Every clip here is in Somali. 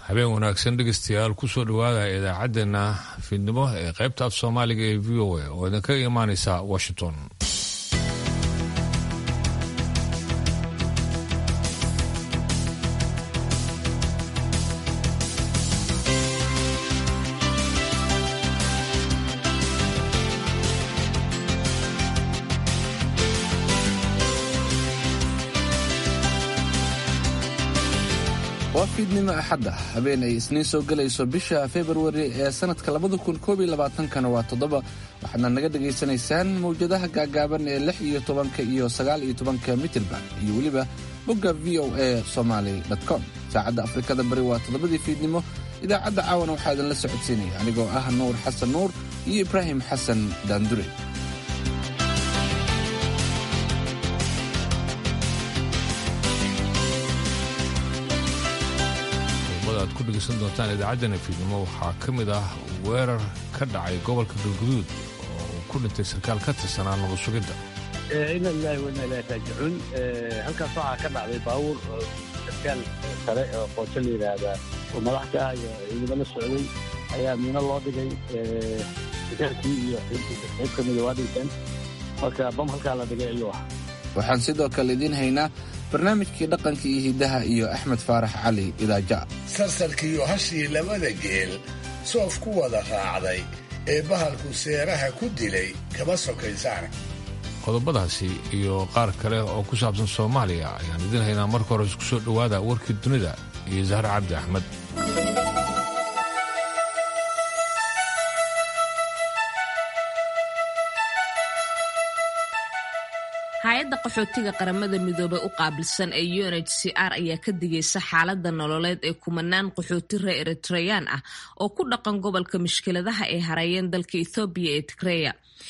habeen wanaagsan dhegeystayaal kusoo dhawaada idaacaddeenna fiidnimo ee qaybta af soomaaliga ee v o a oo idinkaga imaaneysa washington. waa fiidnimo axadda habeen ay isniin soo gelayso bisha February ee sanadka 2021 waa 7 waxaadna naga dhageysanaysaan mawjadaha gaagaaban ee 16 iyo 19 mitirban iyo weliba bogga voasomali.com. saacadda Afrikada bari waa 7 fiidnimo. idaacadda caawana waxaa idin la socodsiinaya anigoo ah Nuur Xasan Nuur iyo Ibrahim Xasan Daandure. aad ku dhegeysan doontaan idaacaddana fiidnimo waxaa ka mid ah weerar ka dhacay gobolka galguduud oo uu ku dhintay sarkaal ka tirsanaa nabad sugidda. inna lillahi wa inna ilayhi raajicuun. halkaas waxaa ka dhacday baabuur sarkaal sare oo qoojo la yidhaahda oo madaxka ah iyo ciidamo la socday ayaa miino loo dhigay. sarkaalkii iyo qayb ka mida waa dhinteen marka bam halkaa la dhigay ayuu ah. waxaan sidoo kale idiin haynaa barnaamijkii dhaqanka iyo hidaha iyo Axmed Faarax Cali Idaaja. sarsarkiiyo hashii labada geel soof ku wada raacday ee bahalku seeraha ku dilay kama sokaysaan. qodobadaasi iyo qaar kale oo ku saabsan Soomaaliya ayaan idin haynaa. marka hore isku soo dhawaada warkii dunida iyo Zahra Cabdi Axmed. hay-adda qaxootiga qaramada midoobay u qaabilsan ee UNHCR ayaa ka digaysa xaaladda nololeed ee kumanaan qaxooti reer Eritrean ah oo ku dhaqan gobolka mushkiladaha ay hareeyeen dalka Ethiopia ee Tigray.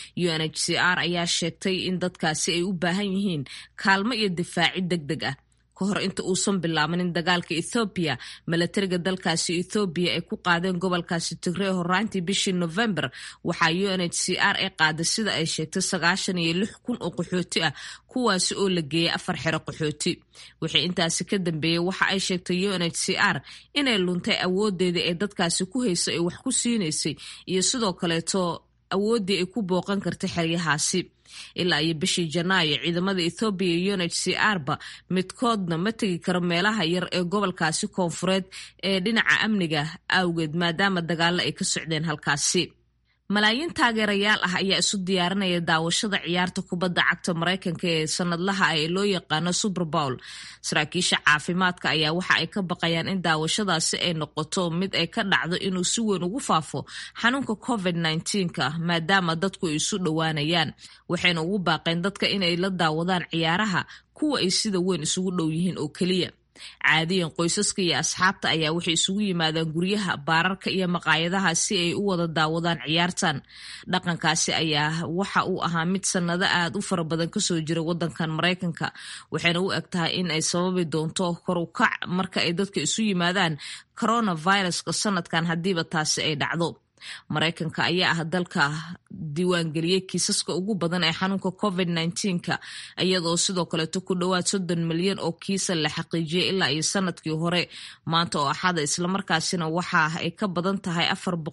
UNHCR ayaa sheegtay in dadkaasi ay u baahan yihiin kaalmo iyo difaaci degdeg ah. kahor inta uusan bilaabanin dagaalka Ethiopia, milatariga dalkaasi Ethiopia ay ku qaadeen gobolkaasi Tigray horaantii bishii November. waxaa UNHCR ay qaaday sida ay sheegtay 96,000 oo qaxooti ah, kuwaasi oo la geeyay 4 xero qaxooti. wixii intaasi ka dambeeyay waxa ay sheegtay UNHCR inay luntay awoodeedii ay dadkaasi ku haysay ay wax ku siinaysay iyo sidoo kaleeto awoodii ay ku booqan kartay xeryahaasi. ilaa iyo bishii Janaayo ciidamada Ethiopia iyo UNHCR ba midkoodna ma tagi karo meelaha yar ee gobolkaasi koonfureed ee dhinaca amniga awgeed maadaama dagaalo ay ka socdeen halkaasi. malaayiin taageerayaal ah ayaa isu diyaarinaya daawashada ciyaarta kubadda cagta Mareykanka ee sanadlaha ah ee loo yaqaano Super Bowl. saraakiisha caafimaadka ayaa waxa ay ka baqayaan in daawashadaasi ay noqoto mid ay ka dhacdo inuu si weyn ugu faafo xanuunka COVID-19 maadaama dadku ay isu dhowaanayaan. waxayna ugu baaqeen dadka inay la daawadaan ciyaaraha kuwa ay sida weyn isugu dhow yihiin oo keliya. caadiyan qoysaska iyo asxaabta ayaa waxay isugu yimaadaan guryaha, baararka iyo maqaayadaha si ay u wada daawadaan ciyaartan. dhaqankaasi ayaa waxa uu ahaa mid sanado aad u fara badan kasoo jira wadankan Mareykanka, waxayna u egtahay in ay sababi doonto kor u kac marka ay dadka isu yimaadaan coronaviruska sanadkan hadiiba taasi ay dhacdo. Mareykanka ayaa ah dalka diiwaangeliyay kiisaska ugu badan ee xanuunka COVID-19 iyadoo sidoo kaleeto ku dhowaad 30 milyan oo kiisa la xaqiijiyay ilaa iyo sanadkii hore. maanta oo axada islamarkaasina waxa ay ka badan tahay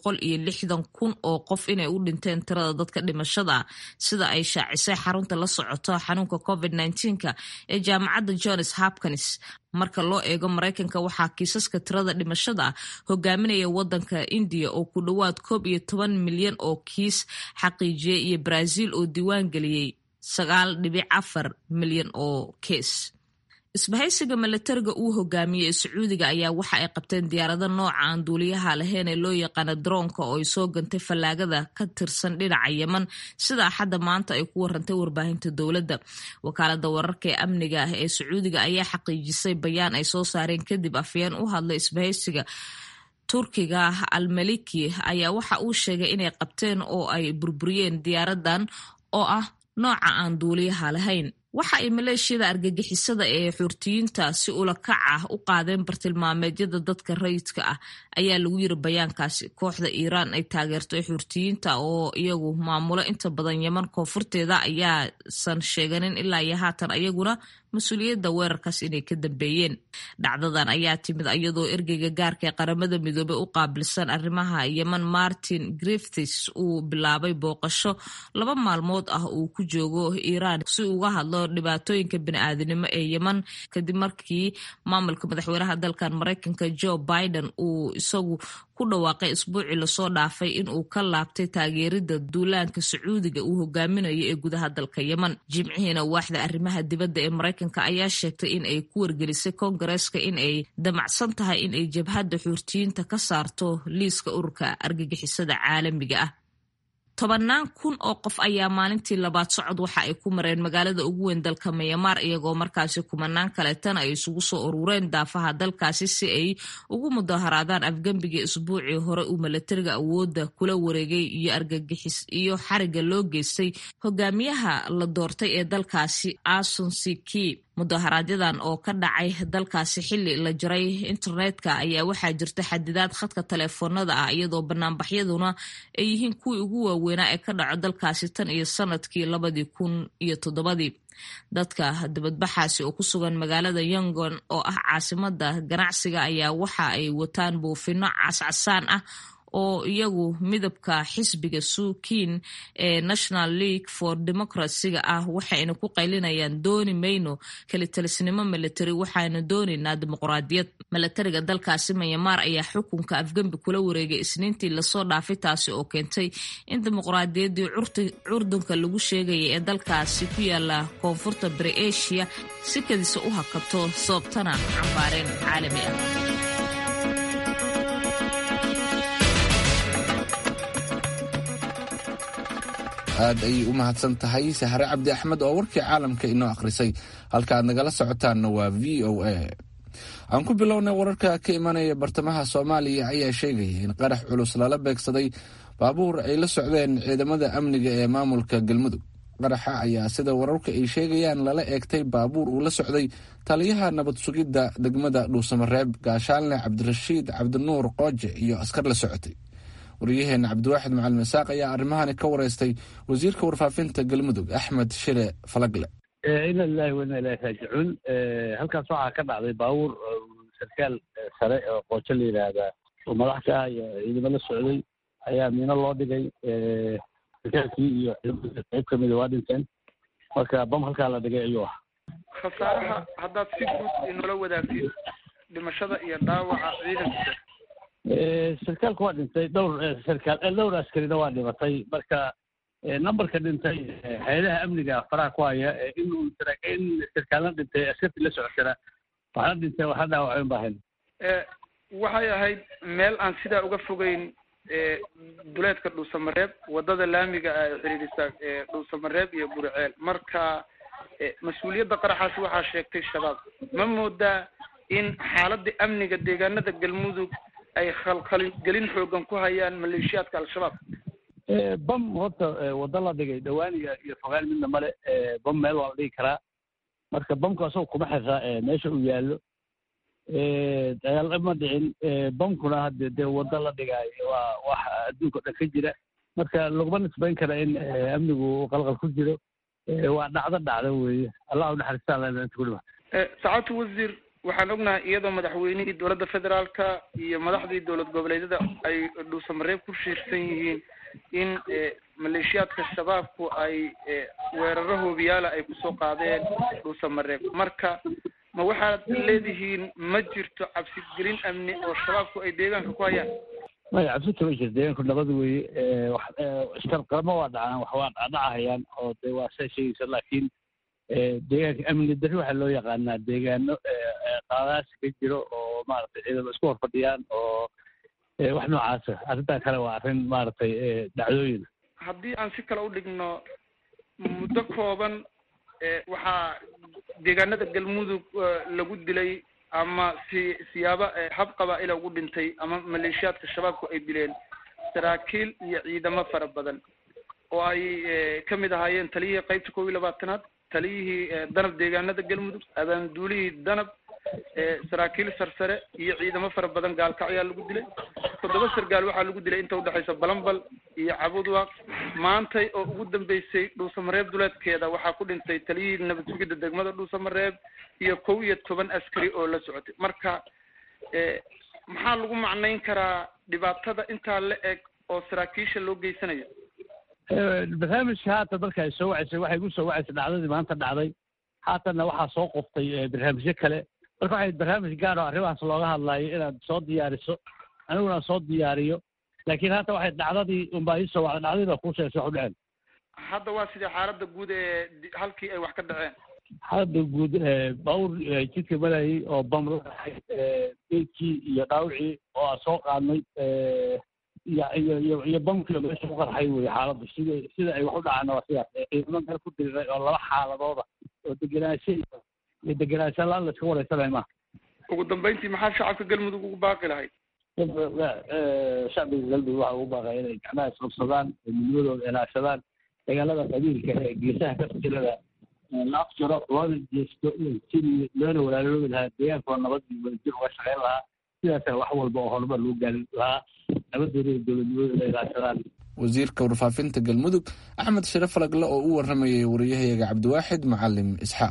460,000 oo qof inay u dhinteen tirada dadka dhimashada sida ay shaacisay xarunta la socoto xanuunka COVID-19 ee jaamacadda Johns Hopkins. marka loo eego Mareykanka waxaa kiisaska tirada dhimashada hogaaminaya wadanka India oo ku dhowaad 11 milyan oo kiis xaqiijiyay iyo Brazil oo diiwaan geliyay 9.4 milyan oo kiis. isbahaysiga milatariga uu hogaamiyey Sacuudiga ayaa waxa ay qabteen diyaarado nooca aan duuliyaha lahayn ee loo yaqaan droonka oo ay soo gantay fallaagada ka tirsan dhinaca Yemen sida axadda maanta ay ku warantay warbaahinta dowladda. wakaalada wararka ee amniga ah ee Sacuudiga ayaa xaqiijisay bayaan ay soo saareen kadib afyeen u hadlay isbahaysiga Turkiga Al-Maliki ayaa waxa uu sheegay inay qabteen oo ay burburiyeen diyaaradan oo ah nooca aan duuliyaha lahayn. waxa ay maleeshiyada argagixisada ee Xuurtiyiinta si ula kac ah u qaadeen bartilmaameedyada dadka rayidka ah ayaa lagu yiri bayaankaasi. kooxda Iiraan ay taageerto Xuurtiyiinta oo iyagu maamulo inta badan Yemen koonfurteeda ayaa san sheeganin ilaa iyo haatan ayaguna mas-uuliyadda weerarkaas inay ka dambeeyeen. dhacdadan ayaa timid iyadoo ergeyga gaarka ee qaramada midoobey u qaabilsan arrimaha yemen Martin Griffiths uu bilaabay booqasho 2 maalmood ah uu ku joogo Iiraan si uga hadlo dhibaatooyinka bini'aadanimo ee Yemen kadib markii maamulka madaxweynaha dalkan Mareykanka Joe Biden uu isagu ku dhawaaqay isbuucii lasoo dhaafay in uu ka laabtay taageerida duulaanka Sacuudiga uu hogaaminayo ee gudaha dalka Yemen. Jimcihiina waaxda arrimaha dibadda ee Mareykanka ayaa sheegtay in ay ku wargelisay Koongareeska in ay damacsan tahay in ay jabhadda Xuutiyiinta ka saarto liiska ururka argagixisada caalamiga ah. 10,000 oo qof ayaa maalintii labaad socod waxa ay ku mareen magaalada ugu weyn dalka Myanmar iyagoo markaasi 10,000 kaleetana ay isugu soo urureen daafaha dalkaasi si ay ugu mudaharaadaan afgembiga isbuucii hore uu milatariga awoodda kula wareegay iyo argagixis iyo xariga loo geystay hogaamiyaha la doortay ee dalkaasi Aung San Suu Kyi. mudaharaadyadaan oo ka dhacay dalkaasi xilli la jaray internetka ayaa waxaa jirta xadidaad khadka taleefoonada ah iyadoo banaanbaxyaduna ay yihiin kuwii ugu waaweynaa ee ka dhaco dalkaasi tan iyo sanadkii 2007. dadka dibadbaxaasi oo ku sugan magaalada Yangon oo ah caasimada ganacsiga ayaa waxa ay wataan buufino cascasaan ah oo iyagu midabka xisbiga Suu Kyi ee National League for Democracy ah waxayna ku qaylinayaan dooni mayno kalitalisnimo military waxayna doonaynaa dimuqraadiyad. militariga dalkaasi Myanmar ayaa xukunka afgembi kula wareegay isniintii lasoo dhaafay taasi oo keentay in dimuqraadiyaddii curdunka lagu sheegayay ee dalkaasi ku yaala koonfurta bari Asia si kadisa u hakato sababtana cambaareen caalami ah. aad ay u mahadsan tahay Sahre Cabdi Axmed oo warkii caalamka inoo akhrisay. halka aad nagala socotaanna waa VOA. aan ku bilownay wararka ka imanaya bartamaha Soomaaliya ayaa sheegaya in qarax culus lala beegsaday baabuur ay la socdeen ciidamada amniga ee maamulka Galmudug. qaraxa ayaa sida wararka ay sheegayaan lala eegtay baabuur uu la socday taliyaha nabad sugidda degmada Dhuusamareeb Gaashaanle Cabdirashiid Cabdinuur Qooje iyo askar la socotay. wariyaheena Cabdiwaaxid Macalin Isaaq ayaa arrimahan ka wareystay wasiirka warfaafinta Galmudug Axmed Shire Falagle. inna lillahi wa inna ilayhi raaji'uun. halkaas waxaa ka dhacday baabuur sarkaal sare oo Qooje la yiraahdo oo madaxda iyo ciidamada la socday ayaa miino loo dhigay sarkaalkii iyo qayb ka mid ah waa dhinteen marka bam halkaa la dhigay ayuu ahaa. khasaaraha haddaad si guud inoola wadaagtid dhimashada iyo dhaawaca ciidanka. sarkaalku waa dhintay dhowr askarina waa dhimatay marka numberka dhintay hay'adaha amniga faraha ku haya in sarkaalna dhintay askartii la socotana waxna dhintay waxna dhaawaceen baahan. waxay ahayd meel aan sidaa uga fogeyn duleedka Dhuusamareeb wadada laamiga ah ee xiriirisa Dhuusamareeb iyo Burceel. marka mas-uuliyadda qaraxaasi waxaa sheegtay shabaab. ma moodaa in xaaladda amniga deegaanada Galmudug ay khalkhalgelin xoogan ku hayaan maleeshiyaadka al-shabaab? bam horta wada la dhigay dhawaaniga iyo fogaan midna male. bam meel waa la dhigi karaa marka bamku asagoo kuma xirra meesha uu yaallo dagaal ma dhicin. bamkuna hadde dee wada la dhigaayo waa wax adduunka o dhan ka jira marka laguma nisbayn kara in amnigu qalqal ku jiro. waa dhacdo weeye. allah u naxariistaan lana inta ku dhima. saacadtu wasiir waxaan ognahay iyadoo madaxweynihii dowladda federaalka iyo madaxdii dowlad goboleedyada ay Dhuusamareeb ku shiirsan yihiin in maleeshiyaadka shabaabku ay weeraro hoobiyaala ay kusoo qaadeen Dhuusamareeb. marka ma waxaad leedihiin ma jirto cabsigelin amni oo shabaabku ay deegaanka ku hayaan? maya cabsi kama jirto. deegaanku nabad weeye. iskarqarmo waa dhacaan wax waa dhacahayaan oo dee waa saa sheegaysa laakiin deegaanka amni darri waxaa loo yaqaanaa deegaano qaadaasi ka jiro oo maaragtay ciidamo isku hor fadhiyaan oo wax noocaasa. arrintan kale waa arrin maaragtay dhacdooyin. haddii aan si kale u dhigno muddo kooban waxaa deegaanada Galmudug lagu dilay ama siyaaba hab qabaa'il ugu dhintay ama maleeshiyaadka shabaabku ay dileen saraakiil iyo ciidamo fara badan oo ay ka mid ahaayeen taliyihii qaybta 12aad taliyihii danab deegaanada Galmudug abaanduulihii danab saraakiil sarsare iyo ciidamo fara badan gaalkacyaa lagu dilay 7 sargaal waxaa lagu dilay inta udhexaysa balambal iyo cabudwaaq maantay oo ugu dambeysay dhuusamareeb duleedkeeda waxaa ku dhintay taliyihii nabad sugidda degmada dhuusamareeb iyo 11 askari oo la socotay marka maxaa lagu macnayn karaa dhibaatada intaa la eg oo saraakiisha loo geysanayo barnaamijka haatan marka ay soo wacaysay waxay ku soo wacaysay dhacdadii maanta dhacday haatanna waxaa soo qoftay barnaamijyo kale marka waxay barnaamij gaar oo arrimahaas looga hadlayo inaad soo diyaariso aniguna soo diyaariyo laakiin haatan waxay dhacdadii unbaa ii soo wacday dhacdadii baa kuu sheegay wax u dhaceen hadda waa sidii xaaladda guud ee halkii ay wax ka dhaceen xaaladda guud bawr jidka malayay oo bam la dhaxay beedkii iyo dhaawicii oo aan soo qaadnay iyo bamkii meesha ku qarxay wey xaaladdu sida ay wax u dhacaan waa sidaas ciidamo meel ku diriray oo 2 xaaladooda oo degenaansho iyo degenaansho la iska wareysanay ma ugu dambeyntii maxaa shacabka galmudug ugu baaqi lahayd shacbiga galmudug waxa ugu baaqay inay gacmaha isqabsadaan midnimadooda ilaashadaan dagaalada qabiilka ee geesaha ka fikirada la afjaro loona jeesto sidii loona walaaloobi lahaa deegaanka nabad iyo wadajir uga shaqeyn lahaa sidaasa wax walba oo horumar lagu gaari lahaa nabadooda iyo dowladnimadooda ilaashadaan wasiirka warfaafinta galmudug axmed sharaf falagle oo u waramayay wariyahayaga cabdiwaaxid macalim isxaaq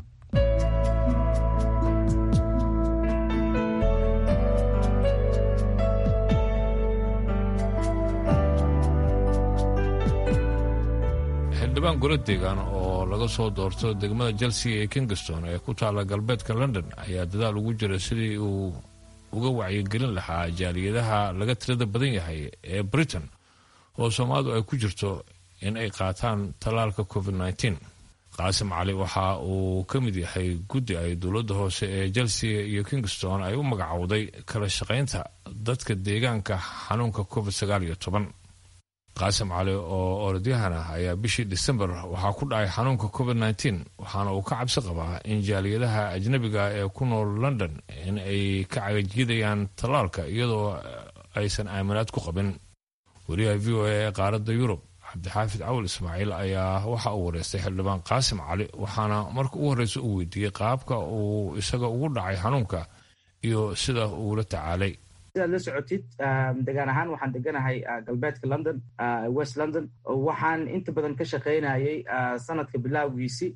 xildhibaan golo deegaan oo laga soo doorto degmada Chelsea ee Kingston ee ku taala galbeedka London ayaa dadaal ugu jira sidii uu uga wacyigelin lahaa jaaliyadaha laga tirada badan yahay ee Britain oo Soomaalidu ay ku jirto in ay qaataan talaalka COVID-19. Qaasim Cali waxa uu ka mid yahay guddi ay dowladda hoose ee Chelsea iyo Kingston ay u magacowday kala shaqaynta dadka deegaanka xanuunka COVID-19. qaasim cali oo orodyahan ah ayaa bishii December waxaa ku dhacay xanuunka COVID-19 waxaana uu ka cabsi qabaa in jaaliyadaha ajnabiga ee ku nool London in ay ka cagajidayaan talaalka iyadoo aysan aaminaad ku qabin. wariyaha VOA ee qaaradda Yurub Cabdixaafid Cawl Ismaaciil ayaa waxa uu wareystay xildhibaan Qaasim Cali waxaana marka ugu horeysa uu weydiiyey qaabka uu isaga ugu dhacay xanuunka iyo sida uu la tacaalay. sidaad la socotid degaan ahaan waxaan deganahay galbeedka London, West London. waxaan inta badan ka shaqaynayay sanadka bilowgiisii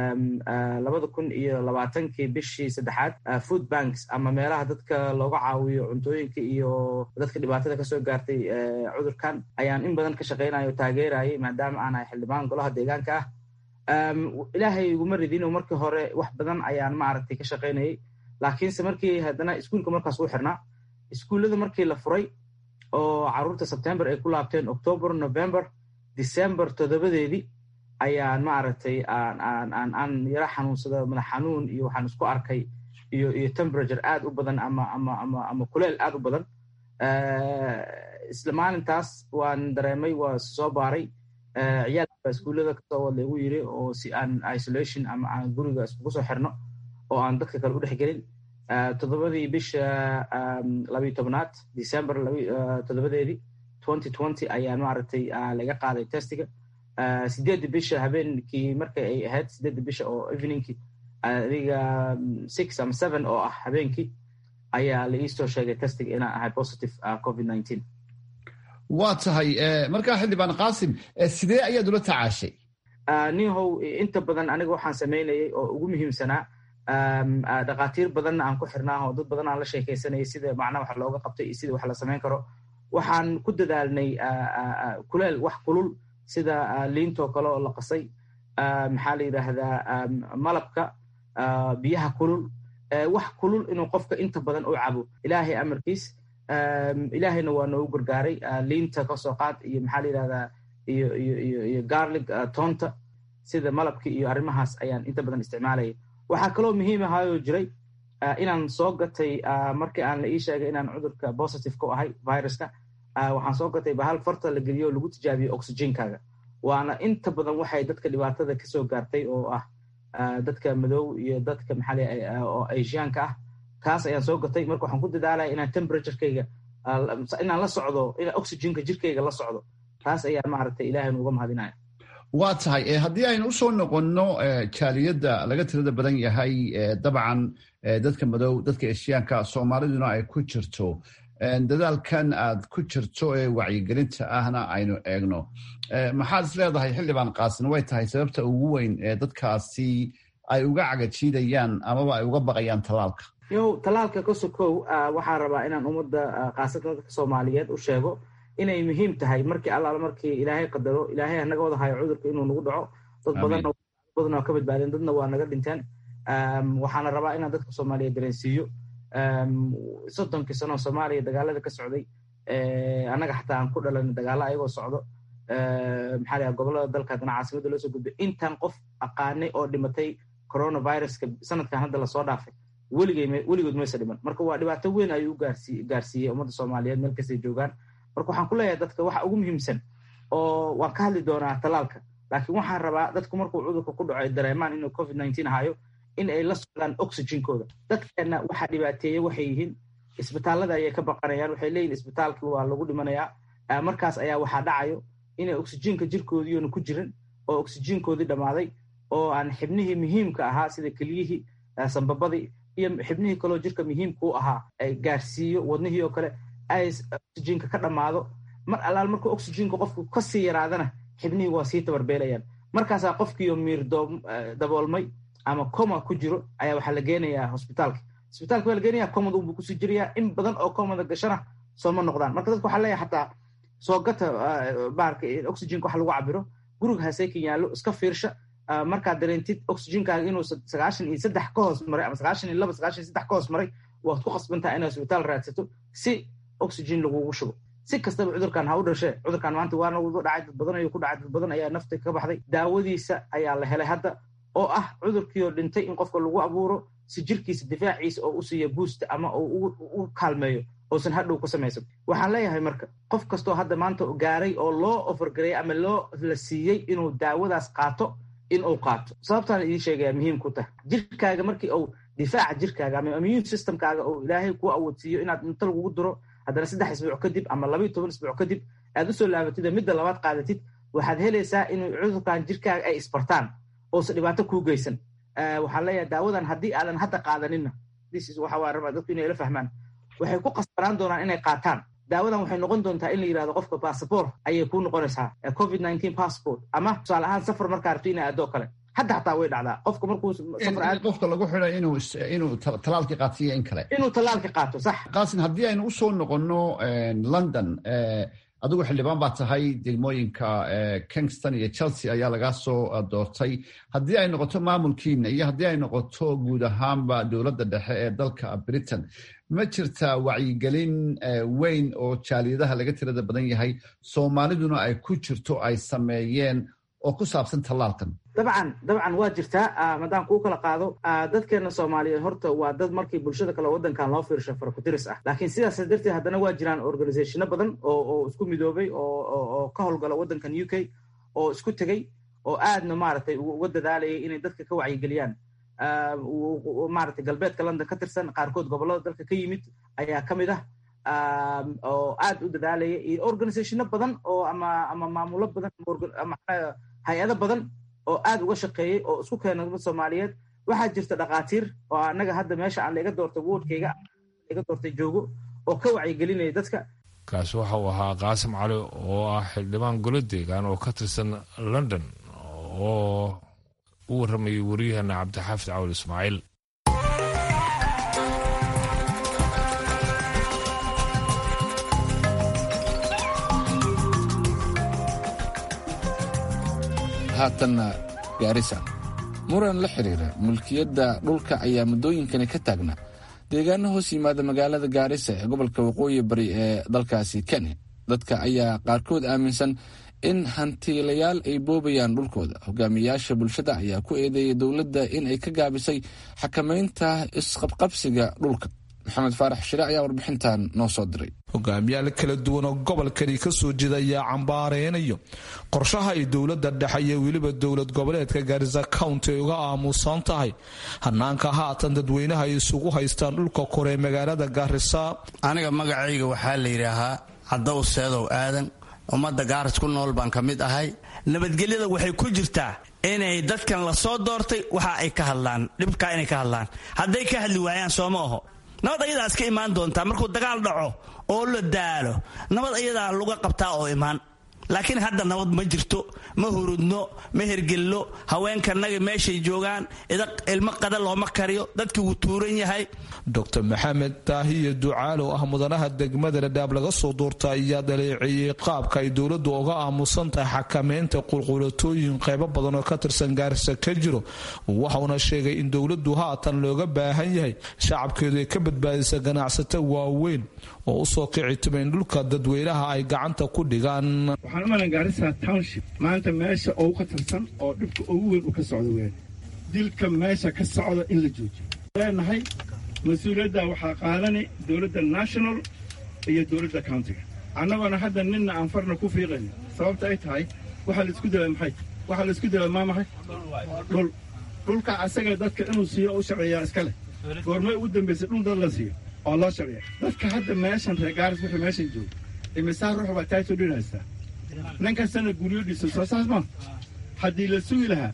2020 bishii 3aad food banks ama meelaha dadka looga caawiyo cuntooyinka iyo dadka dhibaatada kasoo gaartay cudurkan ayaan in badan ka shaqaynayo taageerayay maadaama aan ahay xildhibaan golaha deegaanka ah. ilaahay iguma ridin oo markii hore wax badan ayaan maaragtay ka shaqaynayay laakiinse markii haddana iskuulka markaas u xirnaa iskuullada markii la furay oo caruurta September ay ku laabteen October, November, December 7deedii ayaan maaragtay aan yara xanuunsada madax xanuun iyo waxaan isku arkay iyo temperature aad u badan ama kuleel aad u badan. isla maalintaas waan dareemay waa soo baaray ciyaalka iskuullada kasoo wada lagu yiri oo si aan isolation ama aan guriga isku soo xirno oo aan dadka kale u dhexgelin. 7 bisha 12aad December 7deedii 2020 ayaan maaragtay laga qaaday testiga. 8 bisha habeenkii markay ay ahayd 8 bisha oo eveningkii adiga 6 ama 7 oo ah habeenkii ayaa la ii soo sheegay testiga inaan ahay positive COVID-19. waa tahay markaa xildhibaan Qaasim sidee ayaad ula tacaashay? ninhow inta badan aniga waxaan samaynayay oo ugu muhiimsanaa dhaqaatiir badanna aan ku xirnaa oo dad badan aan la sheekaysanayay sida macnaha wax looga qabtay iyo sida wax la samayn karo. waxaan ku dadaalnay kuleel wax kulul sida liintoo kale oo la qasay, maxaa la yidhaahdaa malabka, biyaha kulul, wax kulul inuu qofka inta badan u cabo ilaahay amarkiis. ilaahayna waa noogu gargaaray. liinta kasoo qaad iyo maxaa la yidhahdaa iyo garlic toonta sida malabka iyo arrimahaas ayaan inta badan isticmaalayay. waxaa kaloo muhiim ahaayoo jiray inaan soo gatay markii aan la ii sheegay inaan cudurka positive ku ahay viruska, waxaan soo gatay bahal farta la geliyo lagu tijaabiyo oxygenkaaga. waana inta badan waxay dadka dhibaatada kasoo gaartay oo ah dadka madow iyo dadka maxaa oo asiaanka ah. kaas ayaan soo gatay. marka waxaan ku dadaalaya inaan temperaturekayga inaan la socdo, inaan oxygenka jirkayga la socdo. taas ayaan maaragtay ilaahay nuuga mahadinaya. waa tahay haddii aynu usoo noqonno jaaliyadda laga tirada badan yahay dabcan dadka madow dadka eshiyaanka soomaaliduna ay ku jirto dadaalkan aad ku jirto ee wacyigelinta ahna aynu eegno maxaad is leedahay xildhibaan qaasin way tahay sababta ugu weyn ee dadkaasi ay uga cagajiidayaan amaba ay uga baqayaan tallaalka? tallaalka kasokow waxaan rabaa inaan ummadda khaasatan dadka soomaaliyeed u sheego inay muhiim tahay markii allaala markii ilaahay qadaro ilaahay hanaga wada hayo cudurka inuu nagu dhaco dad badan oo ka badbaadeen dadna waa naga dhinteen. waxaana rabaa inaan dadka soomaaliyeed dareensiiyo 30 sano Soomaaliya dagaalada ka socday anaga xataa aan ku dhalan dagaalo ayagoo socdo maxaa la gobolada dalka hadana caasimada loo soo gudbay intaan qof aqaanay oo dhimatay coronavirus-ka sanadkan hadda la soo dhaafay weligood maysa dhiman. marka waa dhibaato weyn ayuu gaarsiiyey ummadda Soomaaliyeed meel kastay joogaan. marka waxaan ku leeyahay dadka waxa ugu muhiimsan oo waan ka hadli doonaa tallaalka, laakiin waxaan rabaa dadku markuu cudurka ku dhaco ay dareemaan inuu COVID-19 hayo in ay la socdaan oxygenkooda. dadkana waxa dhibaateeyay waxay yihiin isbitaalada ayay ka baqanayaan, waxay leeyihiin isbitaalkii waa lagu dhimanayaa. markaas ayaa waxaa dhacayo inay oxygenka jirkoodiiona ku jirin oo oxygenkoodii dhammaaday oo aan xibnihii muhiimka ahaa sida keliyihii sanbabadii iyo xibnihii kaloo jirka muhiimka u ahaa ay gaarsiiyo wadnihii oo kale ay oxygenka ka dhammaado. mar allaal markuu oxygenka qofku ka sii yaraadana xibnihii waa sii tabarbeelayaan. markaasaa qofkiioo miir daboolmay ama coma ku jiro ayaa waxaa la geenayaa isbitaalka waa la geenayaa comada unbuu kusii jirayaa. in badan oo comada gashana sooma noqdaan. marka dadka waxaa leeyahay xataa soo gata baarka oxygenka wax lagu cabiro guriga haseykan yaallo iska fiirsha. markaad dareentid oxygenkaaga inuu 93 ka hoos maray ama 92 93 ka hoos maray waad ku qasbantahay inaad isbitaal raadsato si oxygen lagugu shubo. si kastaba cudurkan ha u dhashee cudurkan maanta waana u dhacay dad badan ayuu ku dhacay dad badan ayaa nafta ka baxday. daawadiisa ayaa la helay hadda oo ah cudurkii oo dhintay in qofka lagu abuuro si jirkiisa difaaciisa oo u siiyo boost ama u kaalmeeyo oosan hadhow ku samaysan. waxaan leeyahay marka qof kastoo hadda maanta gaaray oo loo ofargareeyay ama la siiyey inuu daawadaas qaato in uu qaato. sababtaan idiin sheegaya muhiim ku tahay jirkaaga markii uu difaaca jirkaaga ama immune systemkaaga oo ilaahay ku awoodsiiyo inaad inta lagugu diro haddana 3 isbuuc kadib ama 12 isbuuc kadib aad usoo laabatid midda labaad qaadatid waxaad helaysaa inuu cudurkan jirkaaga ay isbartaan oosa dhibaato kuu geysan. waxaan leeyahay daawadan haddii aadan hadda qaadanina waxa waa rabaa dadku inay la fahmaan waxay ku qasbanaan doonaan inay qaataan. daawadan waxay noqon doontaa in la yidhahdo qofka passport ayay kuu noqonaysaa COVID-19 passport ama tusaale ahaan safar markaa rabto inay aadoo kale hadda xataa way dhacdaa qofka markuu qofka lagu xidhay inuu talaalkii qaatiyo in kale inuu talaalkii qaato. sax qaasin haddii aynu usoo noqonno London adigu xildhibaan baa tahay degmooyinka Kingston iyo Chelsea ayaa laga soo doortay. haddii ay noqoto maamulkiina iyo haddii ay noqoto guud ahaanba dowladda dhexe ee dalka Britain ma jirtaa wacyigelin weyn oo jaaliyadaha laga tirada badan yahay Soomaaliduna ay ku jirto ay sameeyeen oo ku saabsan tallaalkan? dabcan waa jirtaa. haddaan kuu kala qaado dadkeena Soomaaliyeed horta waa dad markii bulshada kale waddankan loo fiirsho faraku-tiris ah, laakiin sidaas darteed haddana waa jiraan organizationo badan oo isku midoobay oo ka howlgala waddankan UK oo isku tegey oo aadna maaragtay uga dadaalayay inay dadka ka wacyigeliyaan. maaragtay galbeedka London ka tirsan qaarkood gobolada dalka ka yimid ayaa ka mid ah oo aad u dadaalaya iyo organizationo badan oo ama maamulo badan ama hay-ado badan oo aad uga shaqeeyey oo isku keena dad Soomaaliyeed. waxaa jirta dhaqaatiir oo anaga hadda meesha aan laga doortay wardkayga laga doortay joogo oo ka wacyigelinaya dadka. kaasi waxa uu ahaa Qaasim Cali oo ah xildhibaan golo deegaan oo ka tirsan London oo u warramayay wariyahana Cabdixaafid Cawil Ismaaciil. haatanna Gaarisa muran la xiriira mulkiyadda dhulka ayaa muddooyinkani ka taagnaa deegaano hoos yimaada magaalada Gaarisa ee gobolka waqooyi bari ee dalkaasi Kenya. dadka ayaa qaarkood aaminsan in hantiilayaal ay boobayaan dhulkooda. hogaamiyayaasha bulshada ayaa ku eedeeyay dowladda in ay ka gaabisay xakamaynta isqabqabsiga dhulka. maxamed faarax shire ayaa warbixintan noo soo diray. hogaamiyaal kala duwan oo gobolkani ka soo jeeda ayaa cambaareynaya qorshaha ay dowladda dhexe iyo weliba dowlad goboleedka Garissa County ay uga aamusan tahay hanaanka haatan dadweynaha ay isugu haystaan dhulka kore magaalada Garissa. aniga magacayga waxaa la yidhaahaa Caddaw Seedow Aadan ummadda gaaris ku nool baan ka mid ahay. nabadgelyada waxay ku jirtaa inay dadkan la soo doortay waxa ay ka hadlaan, dhibka inay ka hadlaan. hadday ka hadli waayaan sooma aho nabad ayadaa iska imaan doontaa. markuu dagaal dhaco oo la daalo nabad ayadaa laga qabtaa oo imaan. laakiin hadda nabad ma jirto, ma hurudno, ma hergelno. haweenkanaga meeshay joogaan ilmo qada looma kariyo, dadkii wuu tuuran yahay. Dr. Maxamed Taahiye Ducaale oo ah mudanaha degmada Dhadhaab laga soo doorta ayaa dhaleeceeyay qaabka ay dowladdu uga aamusan tahay xakameynta qulqulatooyin qaybo badan oo ka tirsan Gaarisa ka jiro. waxauna sheegay in dowladdu haatan looga baahan yahay shacabkeedu ay ka badbaadisa ganacsato waaweyn oo u soo kici timeen dhulka dadweynaha ay gacanta ku dhigaan. waxaan u malayn Gaarisa Township maanta meesha ugu khatarsan oo dhibka ugu weyn u ka socdo weyn dilka meesha ka socda in la joojiyo. leenahay mas-uuliyadda waxaa qaadanay dowladda national iyo dowladda countiga. annagona hadda ninna aan farna ku fiiqayno sababta ay tahay waxaa la isku dawaa maxay waxaa la isku dawaa maxay dhulka asaga dadka inuu siiyo u sharciyaa iska leh. goormay ugu dambaysay dhul dad la siiyo oo loo sharciya dadka hadda meeshan reer Gaaris wixii meeshan jooga imisaa ruux baa taasoo dhinaysaa. ninkastana guryo dhiso soo saas ma haddii la sugi lahaa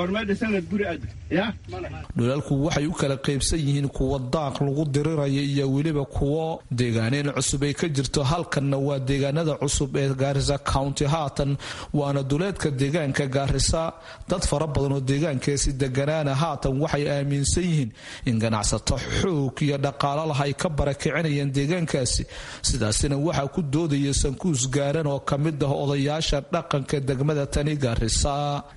dhulalku waxay u kala qaybsan yihiin kuwa daaq lagu diriraya iyo weliba kuwo deegaaneen cusub ay ka jirto. halkanna waa deegaanada cusub ee Gaarisa County. haatan waana duleedka deegaanka Gaarisa. dad fara badan oo deegaankaasi deganaana haatan waxay aaminsan yihiin in ganacsato xoog iyo dhaqaalo lah ay ka barakicinayaan deegaankaasi. sidaasina waxaa ku doodaya Sankuus Gaaran oo ka mid ah odayaasha dhaqanka degmada tani Gaarisa.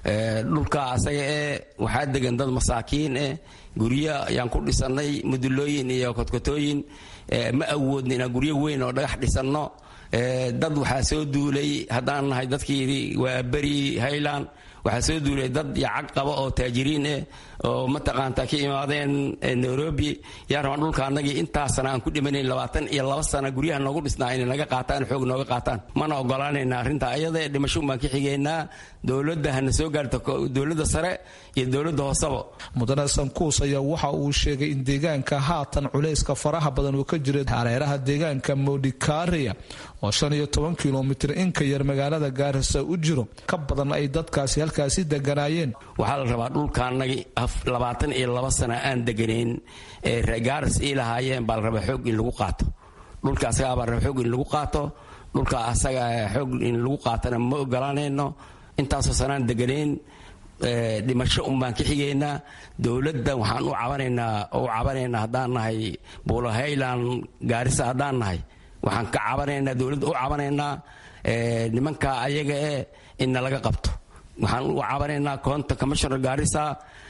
waxaa degan dad masaakiin guryo ayaan ku dhisannay mudulooyin iyo kodkotooyin. ma awoodna inaan guryo weyn oo dhagax dhisanno. dad waxaa soo duulay haddaan nahay dadkii waa beri Highland waxaa soo duulay dad yacag qaba oo taajiriin oo mataqaanta ka imaadeen Nairobi. yaa rabaan dhulka annagii intaasana aan ku dhimanayn 22 sano guryaha noogu dhisnaa inay naga qaataan, xoog nooga qaataan. mana ogolaanayna arrinta ayada. dhimasho baan ka xigeynaa. dowladda hana soo gaarto, dowladda sare iyo dowladda hooseba. mudane Sankuus ayaa waxa uu sheegay in deegaanka haatan culayska faraha badan uu ka jiro hareeraha deegaanka Modikaria oo 15 kilomitir in ka yar magaalada Gaarisa u jiro. ka badan ay dadkaasi halkaasi deganaayeen. waxaa la rabaa dhulkaanagii 22 sano aan deganayn ee reer Gaaris ay lahaayeen baa la rabaa xoog in lagu qaato. dhulka asaga baa la rabaa xoog in lagu qaato. dhulka asaga xoog in lagu qaatana ma ogolaanayno. intaasoo sanaan deganayn. dhimasho baan ka xigeynaa. dowladda waxaan u cabanaynaa haddaan nahay Buulo Highland Gaarisa haddaan nahay waxaan ka cabanaynaa dowladda u cabanaynaa nimanka ayaga in laga qabto. waxaan u cabanaynaa county commissioner Gaarisa,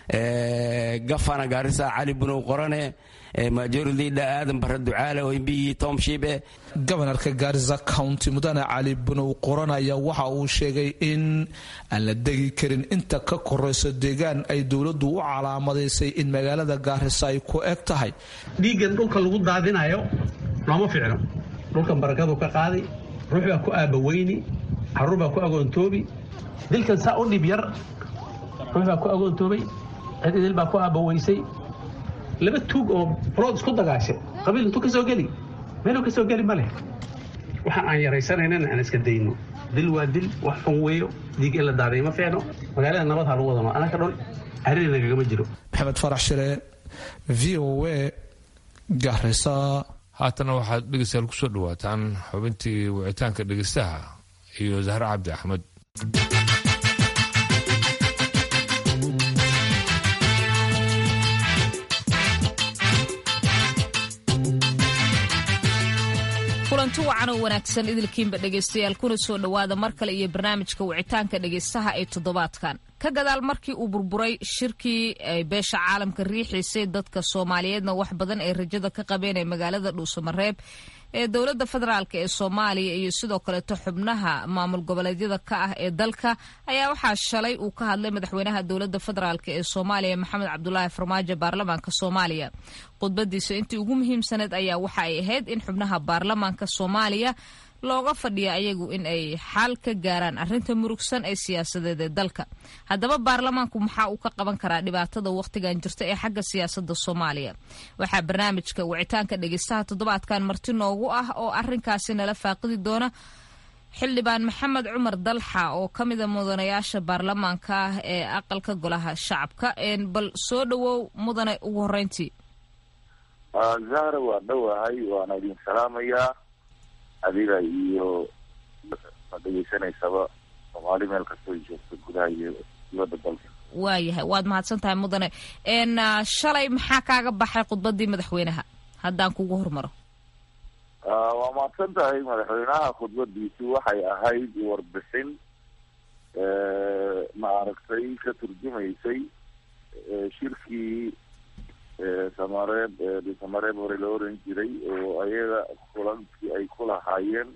gafana Gaarisa Cali Bunow Qorane, majority leader Aadan Barre Ducaale oo MP Township. gobanarka Gaarisa County mudane Cali Bunow Qorane ayaa waxa uu sheegay in aan la degi karin inta ka koreyso deegaan ay dowladdu u calaamadaysay in magaalada Gaarisa ay ku eg tahay. dhiigan dhulka lagu daadinayo looma ficno. dhulkan barakadu ka qaaday, ruux baa ku aabaweyni, caruur baa ku agoontoobi. dilkan saa u dhib yar, ruux baa ku agoontoobay, cid idil baa ku aabaweysay. laba tuug oo brood isku dagaashay qabiil intuu ka soo geli meeluu ka soo geli ma leh. waxa aan yaraysanaynan aan iska dayno. dil waa dil, wax xun weeyo. dhiig in la daaday ma fiicno. magaalada nabad ha lagu wadano. anaka dhan arrin nagagama jiro. Maxamed Farax Shire, VOA, Gaarisa. haatana waxaad dhegeystayaal ku soo dhawaataan xubintii wicitaanka dhegeystaha iyo Zahra Cabdi Axmed. kulanti wacan oo wanaagsan idilkiinba dhegaystayaal kuna soo dhowaada mar kale iyo barnaamijka wicitaanka dhegaystaha ee toddobaadkan. ka gadaal markii uu burburay shirkii beesha caalamka riixiisay dadka Soomaaliyeedna wax badan ay rajada ka qabeen ee magaalada Dhuusamareeb ee dowladda federaalka ee Soomaaliya iyo sidoo kale xubnaha maamul goboleedyada ka ah ee dalka ayaa waxaa shalay uu ka hadlay madaxweynaha dowladda federaalka ee Soomaaliya Maxamed Cabdullaahi Farmaajo baarlamaanka Soomaaliya. khudbadiisa intii ugu muhiimsaneed ayaa waxa ay ahayd in xubnaha baarlamaanka Soomaaliya looga fadhiya ayagu in ay xal ka gaaraan arrinta murugsan ee siyaasadeed ee dalka. haddaba baarlamaanku maxaa uu ka qaban karaa dhibaatada waqtigan jirta ee xagga siyaasadda Soomaaliya? waxaa barnaamijka wicitaanka dhegeystaha toddobaadkan marti noogu ah oo arrinkaasi nala faaqidi doona xildhibaan maxamed cumar dalxa oo ka mida mudanayaasha baarlamaanka ah ee aqalka golaha shacabka bal soo dhawow mudane ugu horeyntii. zahra waa dhowahay waana idin salaamayaa adiga iyo dhegeysaneysaba soomaali meel kastoo joogto gudaha iyo dibadda dalka. waayahay waad mahadsan tahay mudane. shalay maxaa kaaga baxay khudbadii madaxweynaha haddaan kugu hormaro? waa mahadsan tahay. madaxweynaha khudbadiisi waxay ahayd warbixin maaragtay ka turjumaysay shirkii samareeb hore la oran jiray oo ayaga kulankii ay ku lahaayeen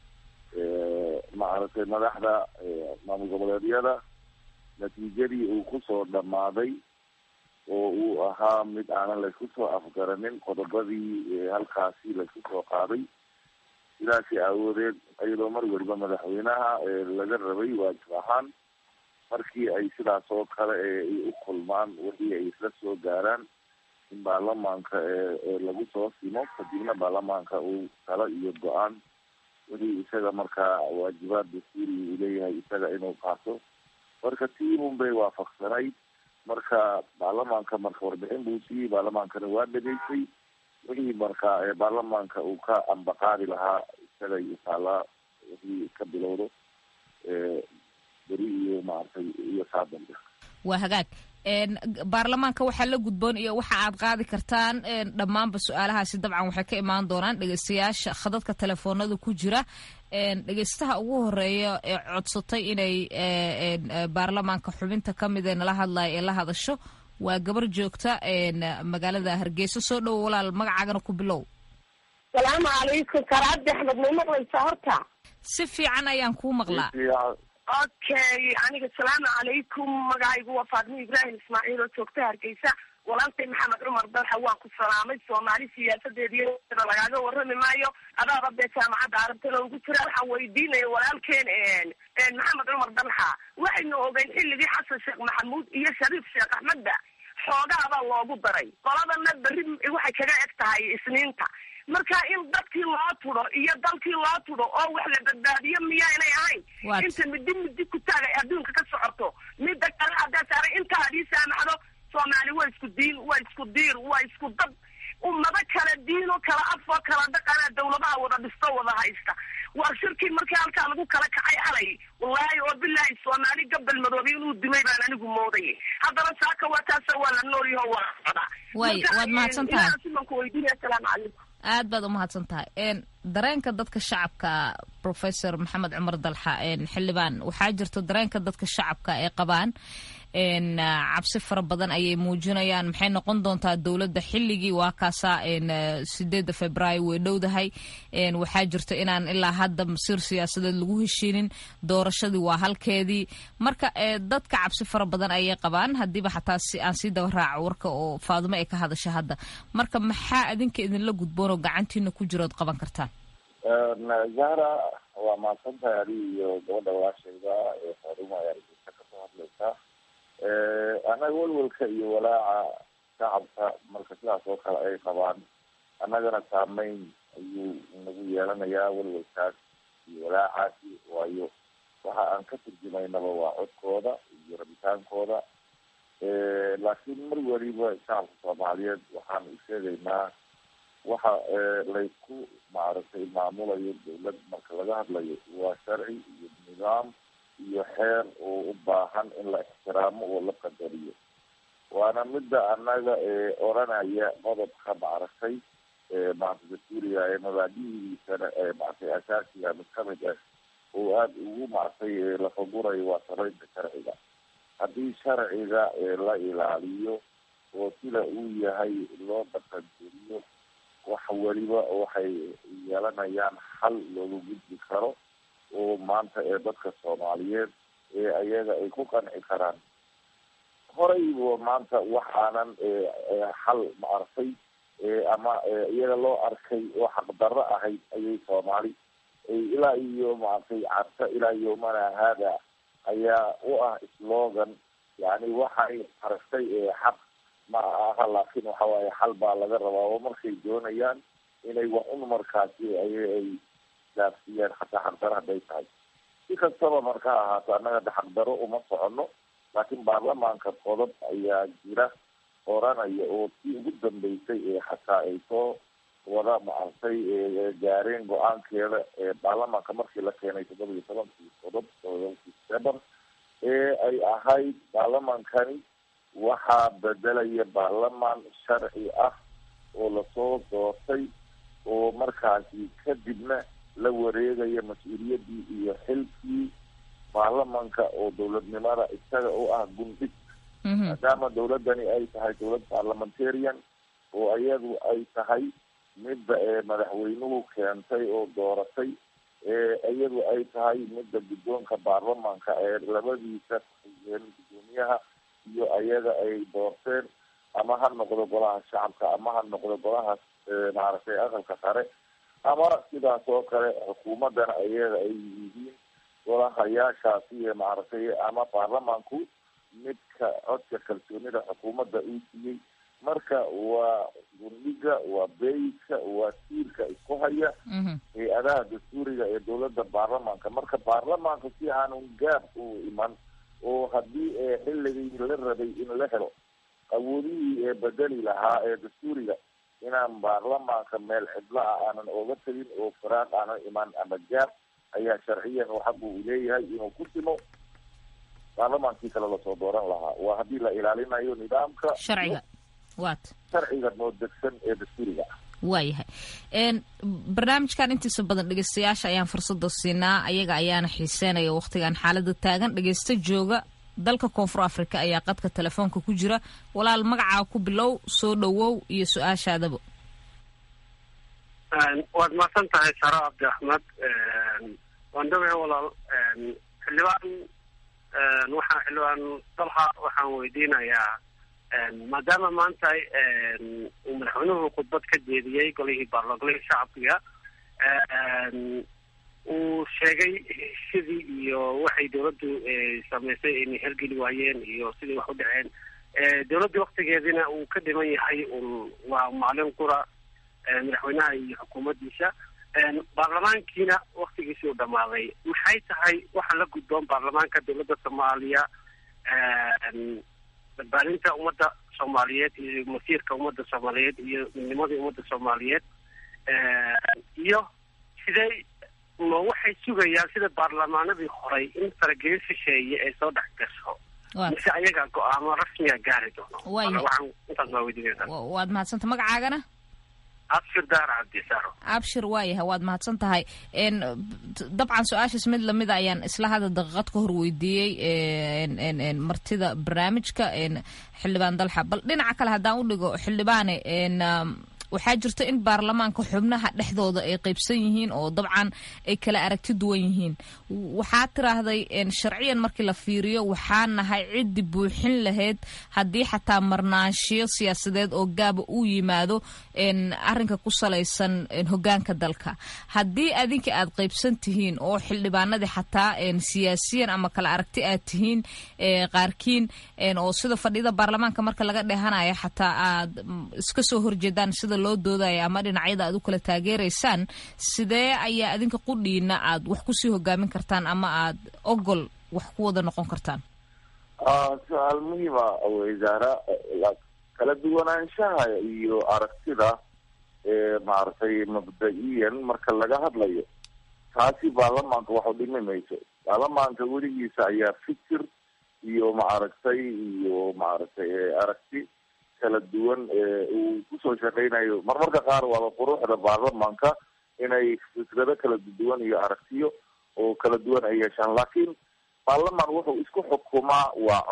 maaragtay madaxda maamul goboleedyada natiijadii uu kusoo dhammaaday oo uu ahaa mid aanan laysku soo afgaranin qodobadii halkaasi laysku soo qaaday. sidaasi aawadeed iyadoo mar weliba madaxweynaha laga rabay waajib ahaan markii ay sidaas oo kale ay u kulmaan wixii ay isla soo gaaraan in baarlamaanka lagu soo simo kadibna baarlamaanka uu talo iyo go-aan wixii isaga markaa waajibaad dastuuri uu leeyahay isaga inuu qaato. marka tiimun bay waafaqsanayd. marka baarlamaanka marka warbixin buu siiyey, baarlamaankana waa dhegaysay wixii markaa baarlamaanka uu ka ambaqaadi lahaa isaga iyo taalaa wixii ka bilowdo beri iyo maaragtay iyo saadambe. waa hagaag. baarlamaanka waxaa la gudboon iyo waxa aad qaadi kartaan dhammaanba su-aalahaasi dabcan waxay ka imaan doonaan dhegeystayaasha khadadka telefoonada ku jira. dhegeystaha ugu horeeya ee codsatay inay baarlamaanka xubinta kamid ee nala hadlaya ee la hadasho waa gabar joogta magaalada Hargeysa. soo dhowo walaal, magacaagana ku bilow. salaamu calaykum. karaad axmed ma maqlaysaa horta? si fiican ayaan kuu maqlaa. okay, aniga salaamu calaykum. magacaygu waa faadmo ibraahim ismaaciil oo joogta Hargeysa. walaaltay maxamed cumar dalxa waan ku salaamay. soomaali siyaasadeediyo lagaaga warrami maayo. adaaba dee jaamacadda arabtana ugu jira. waxaan weydiinaya walaalkeen maxamed cumar dalxa, waxaynu ogeyn xilligii xasan sheekh maxamuud iyo shariif sheekh axmedda xoogaabaa loogu daray. qoladana berri waxay kaga eg tahay isniinta. marka in dadkii loo tudo iyo dalkii loo tudo oo wax la badbaadiyo miyaanay ahayn? inta midi ku taaga adduunka ka socoto midda kale haddaa saaray inta hadii saamaxdo soomaali waa isku diin, waa isku diir, waa isku dad. ummado kala diino kala afoo kala dhaqana dawladaha wada dhisto wada haysta. waa shirkii markii halkaa lagu kala kacay alay wallaahi oo bilaahi soomaali gabal madoobi inuu dimay baan anigu moodayay. haddana saaka waa taasa waa la noolyaho waa socdaa. waad mahadsan tahay. simanku weydiinaya. asalaamu calaykum. aad baad umahadsan tahay. dareenka dadka shacabka professor maxamed cumar dalxa xildhibaan, waxaa jirto dareenka dadka shacabka ay qabaan cabsi fara badan ayay muujinayaan. maxay noqon doontaa dowladda xilligii? waa kaasaa 8 Febraayo way dhowdahay. waxaa jirto inaan ilaa hadda masiir siyaasadeed lagu heshiinin. doorashadii waa halkeedii. marka dadka cabsi fara badan ayay qabaan, hadiiba xataa aan sii daba raaco warka oo Faadumo ay ka hadasha hadda. marka maxaa adinka idinla gudboon oo gacantiina ku jirood qaban kartaan? zahra waa mahadsan tahay adiga iyo gabadha walaashayda Faadumo ayaa rajista kasoo hadlaysaa. annaga welwelka iyo walaaca shacabka marka sidaas oo kale ay qabaan, annagana saameyn ayuu nagu yeelanayaa welwelkaas iyo walaacaasi. waayo waxa aan ka turjumaynaba waa codkooda iyo rabitaankooda. laakiin mar weliba shacabka soomaaliyeed waxaan u sheegaynaa waxa laysku maaragtay maamulayo dawlad marka laga hadlayo waa sharci iyo nidaam iyo xeer oo u baahan in la ixtiraamo oo la qadariyo. waana midda annaga oranaya qodobka maaragtay maaragtay dastuuriga ee mabaadihiisana maaragtay asaasiga mid kamid ah oo aada ugu maaragtay lafagurayo waa saraynta sharciga. haddii sharciga la ilaaliyo oo sida uu yahay loo dhaqangeliyo, wax weliba waxay yeelanayaan xal looga gudbi karo oo maanta dadka Soomaaliyeed ayaga ay ku qanci karaan. horeyba maanta waxaanan xal maaragtay ama iyaga loo arkay oo xaqdarro ahayd ayay Soomaali ilaa iyo maaragtay carta ilaa yoomana hada ayaa u ah slogan. yani waxay aragtay xaq ma aha, laakiin waxa waaye xal baa laga rabaa. oo markay doonayaan inay wax un markaasi ay dhaafsiiyaan xataa xaqdaro hadday tahay. si kastaba marka ahaato annaga xaqdaro uma soconno, laakiin baarlamaanka qodob ayaa jira oranaya oo tii ugu dambeysay ee xataa ay soo wada maartay gaareen go-aankeeda baarlamaanka markii la keenay 17 qodob December ay ahayd baarlamaankani waxaa bedelaya baarlamaan sharci ah oo lasoo doortay oo markaasi kadibna la wareegaya mas-uuliyadii iyo xilkii baarlamaanka oo dowladnimada isaga u ah gundhig maadaama dowladani ay tahay dowlad parliamentarian oo iyadu ay tahay midda madaxweynuhu keentay oo dooratay iyadu ay tahay midda guddoonka baarlamaanka ee labadiisa gudoomiyaha iyo ayaga ay doorteen ama ha noqdo golaha shacabka ama ha noqdo golaha maaragtay aqalka sare ama sidaas oo kale xukuumadana ayaga ay yihiin golahayaashaasi maaragtay ama baarlamaanku midka codka kalsoonida xukuumadda uu siiyey. marka waa gundhiga, waa beyska, waa tiirka isku haya hay-adaha dastuuriga ee dowladda baarlamaanka. marka baarlamaanka si aanun gaab u iman oo haddii xilligii la rabay in la helo awoodihii bedeli lahaa ee dastuuriga inaan baarlamaanka meel cidla ah aanan ooga tegin oo faraaq aanan iman ama gaab ayaa sharciyan oo xaq uu leeyahay inuu ku simo baarlamaankii kale lasoo dooran lahaa. waa haddii la ilaalinayo nidaamka sharciga noo degsan ee dastuuriga ah. waayahay barnaamijkan intiisa badan dhegeystayaasha ayaan fursada siinaa, ayaga ayaana xiiseynaya waqtigan xaalada taagan. dhegeysta jooga dalka koonfur africa ayaa qadka telefoonka ku jira. walaal magacaa ku bilow, soo dhawow iyo su-aashaadaba. waad mahadsan tahay saro cabdi axmed. waan dhawahay walaal. xildhibaan dalxa waxaan weydiinayaa maadaama maanta uu madaxweynuhu khudbad ka jeediyey golihii shacabkiga uu sheegay sidii iyo waxay dawladdu samaysay inay hergeli waayeen iyo sidii wax u dhaceen. dawladda waktigeedina uu ka dhiman yahay waa maalin qura madaxweynaha iyo xukuumaddiisa. baarlamaankiina waktigiisii u dhamaaday. maxay tahay waxa la gudboon baarlamaanka dawladda soomaaliya badbaadinta ummadda soomaaliyeed iyo masiirka ummadda soomaaliyeed iyo midnimadii ummadda soomaaliyeed iyo sidee waxay sugayaan sida baarlamaanadii horay in faragelin shisheeye ay soo dhex gasho mise ayaga go-aamo rasmiga gaari doono. waxaan intaas baa weydiinaysaa. waad mahadsanta magacaagana? abshir daar cabdisaaro. abshir waayahay, waad mahadsan tahay. dabcan su-aashaas mid lamida ayaan isla hadda daqiiqad ka hor weydiiyey martida barnaamijka xildhibaan dalxa. bal dhinaca kale haddaan u dhigo xildhibaane, waxaa jirta in baarlamaanka xubnaha dhexdooda ay qaybsan yihiin oo dabcan ay kala aragti duwan yihiin. waxaa tiraahday sharciyan markii la fiiriyo waxaa nahay ciddi buuxin lahayd haddii xataa marnaanshiyo siyaasadeed oo gaaba uu yimaado arrinka ku salaysan hogaanka dalka. haddii adinka aad qaybsan tihiin oo xildhibaanadii xataa siyaasiyan ama kala aragti aad tihiin qaarkiin oo sida fadhida baarlamaanka marka laga dheehanayo xataa aad iska soo horjeedaan sida loo doodaya ama dhinacyada aad u kala taageeraysaan, sidee ayaa adinka qudhiina aad wax kusii hogaamin kartaan ama aad ogol wax ku wada noqon kartaan? su-aal muhiima wasaara. kala duwanaanshaha iyo aragtida maaragtay mabda-iyan marka laga hadlayo taasi baarlamaanka wax u dhimi mayso. baarlamaanka weligiisa ayaa fikir iyo maaragtay aragti kala duwan uu kusoo shaqeynayo. marmarka qaar waaba quruxda baarlamaanka inay fikrado kala duwan iyo aragtiyo oo kala duwan ay yeeshaan, laakiin baarlamaan wuxuu isku xukumaa waa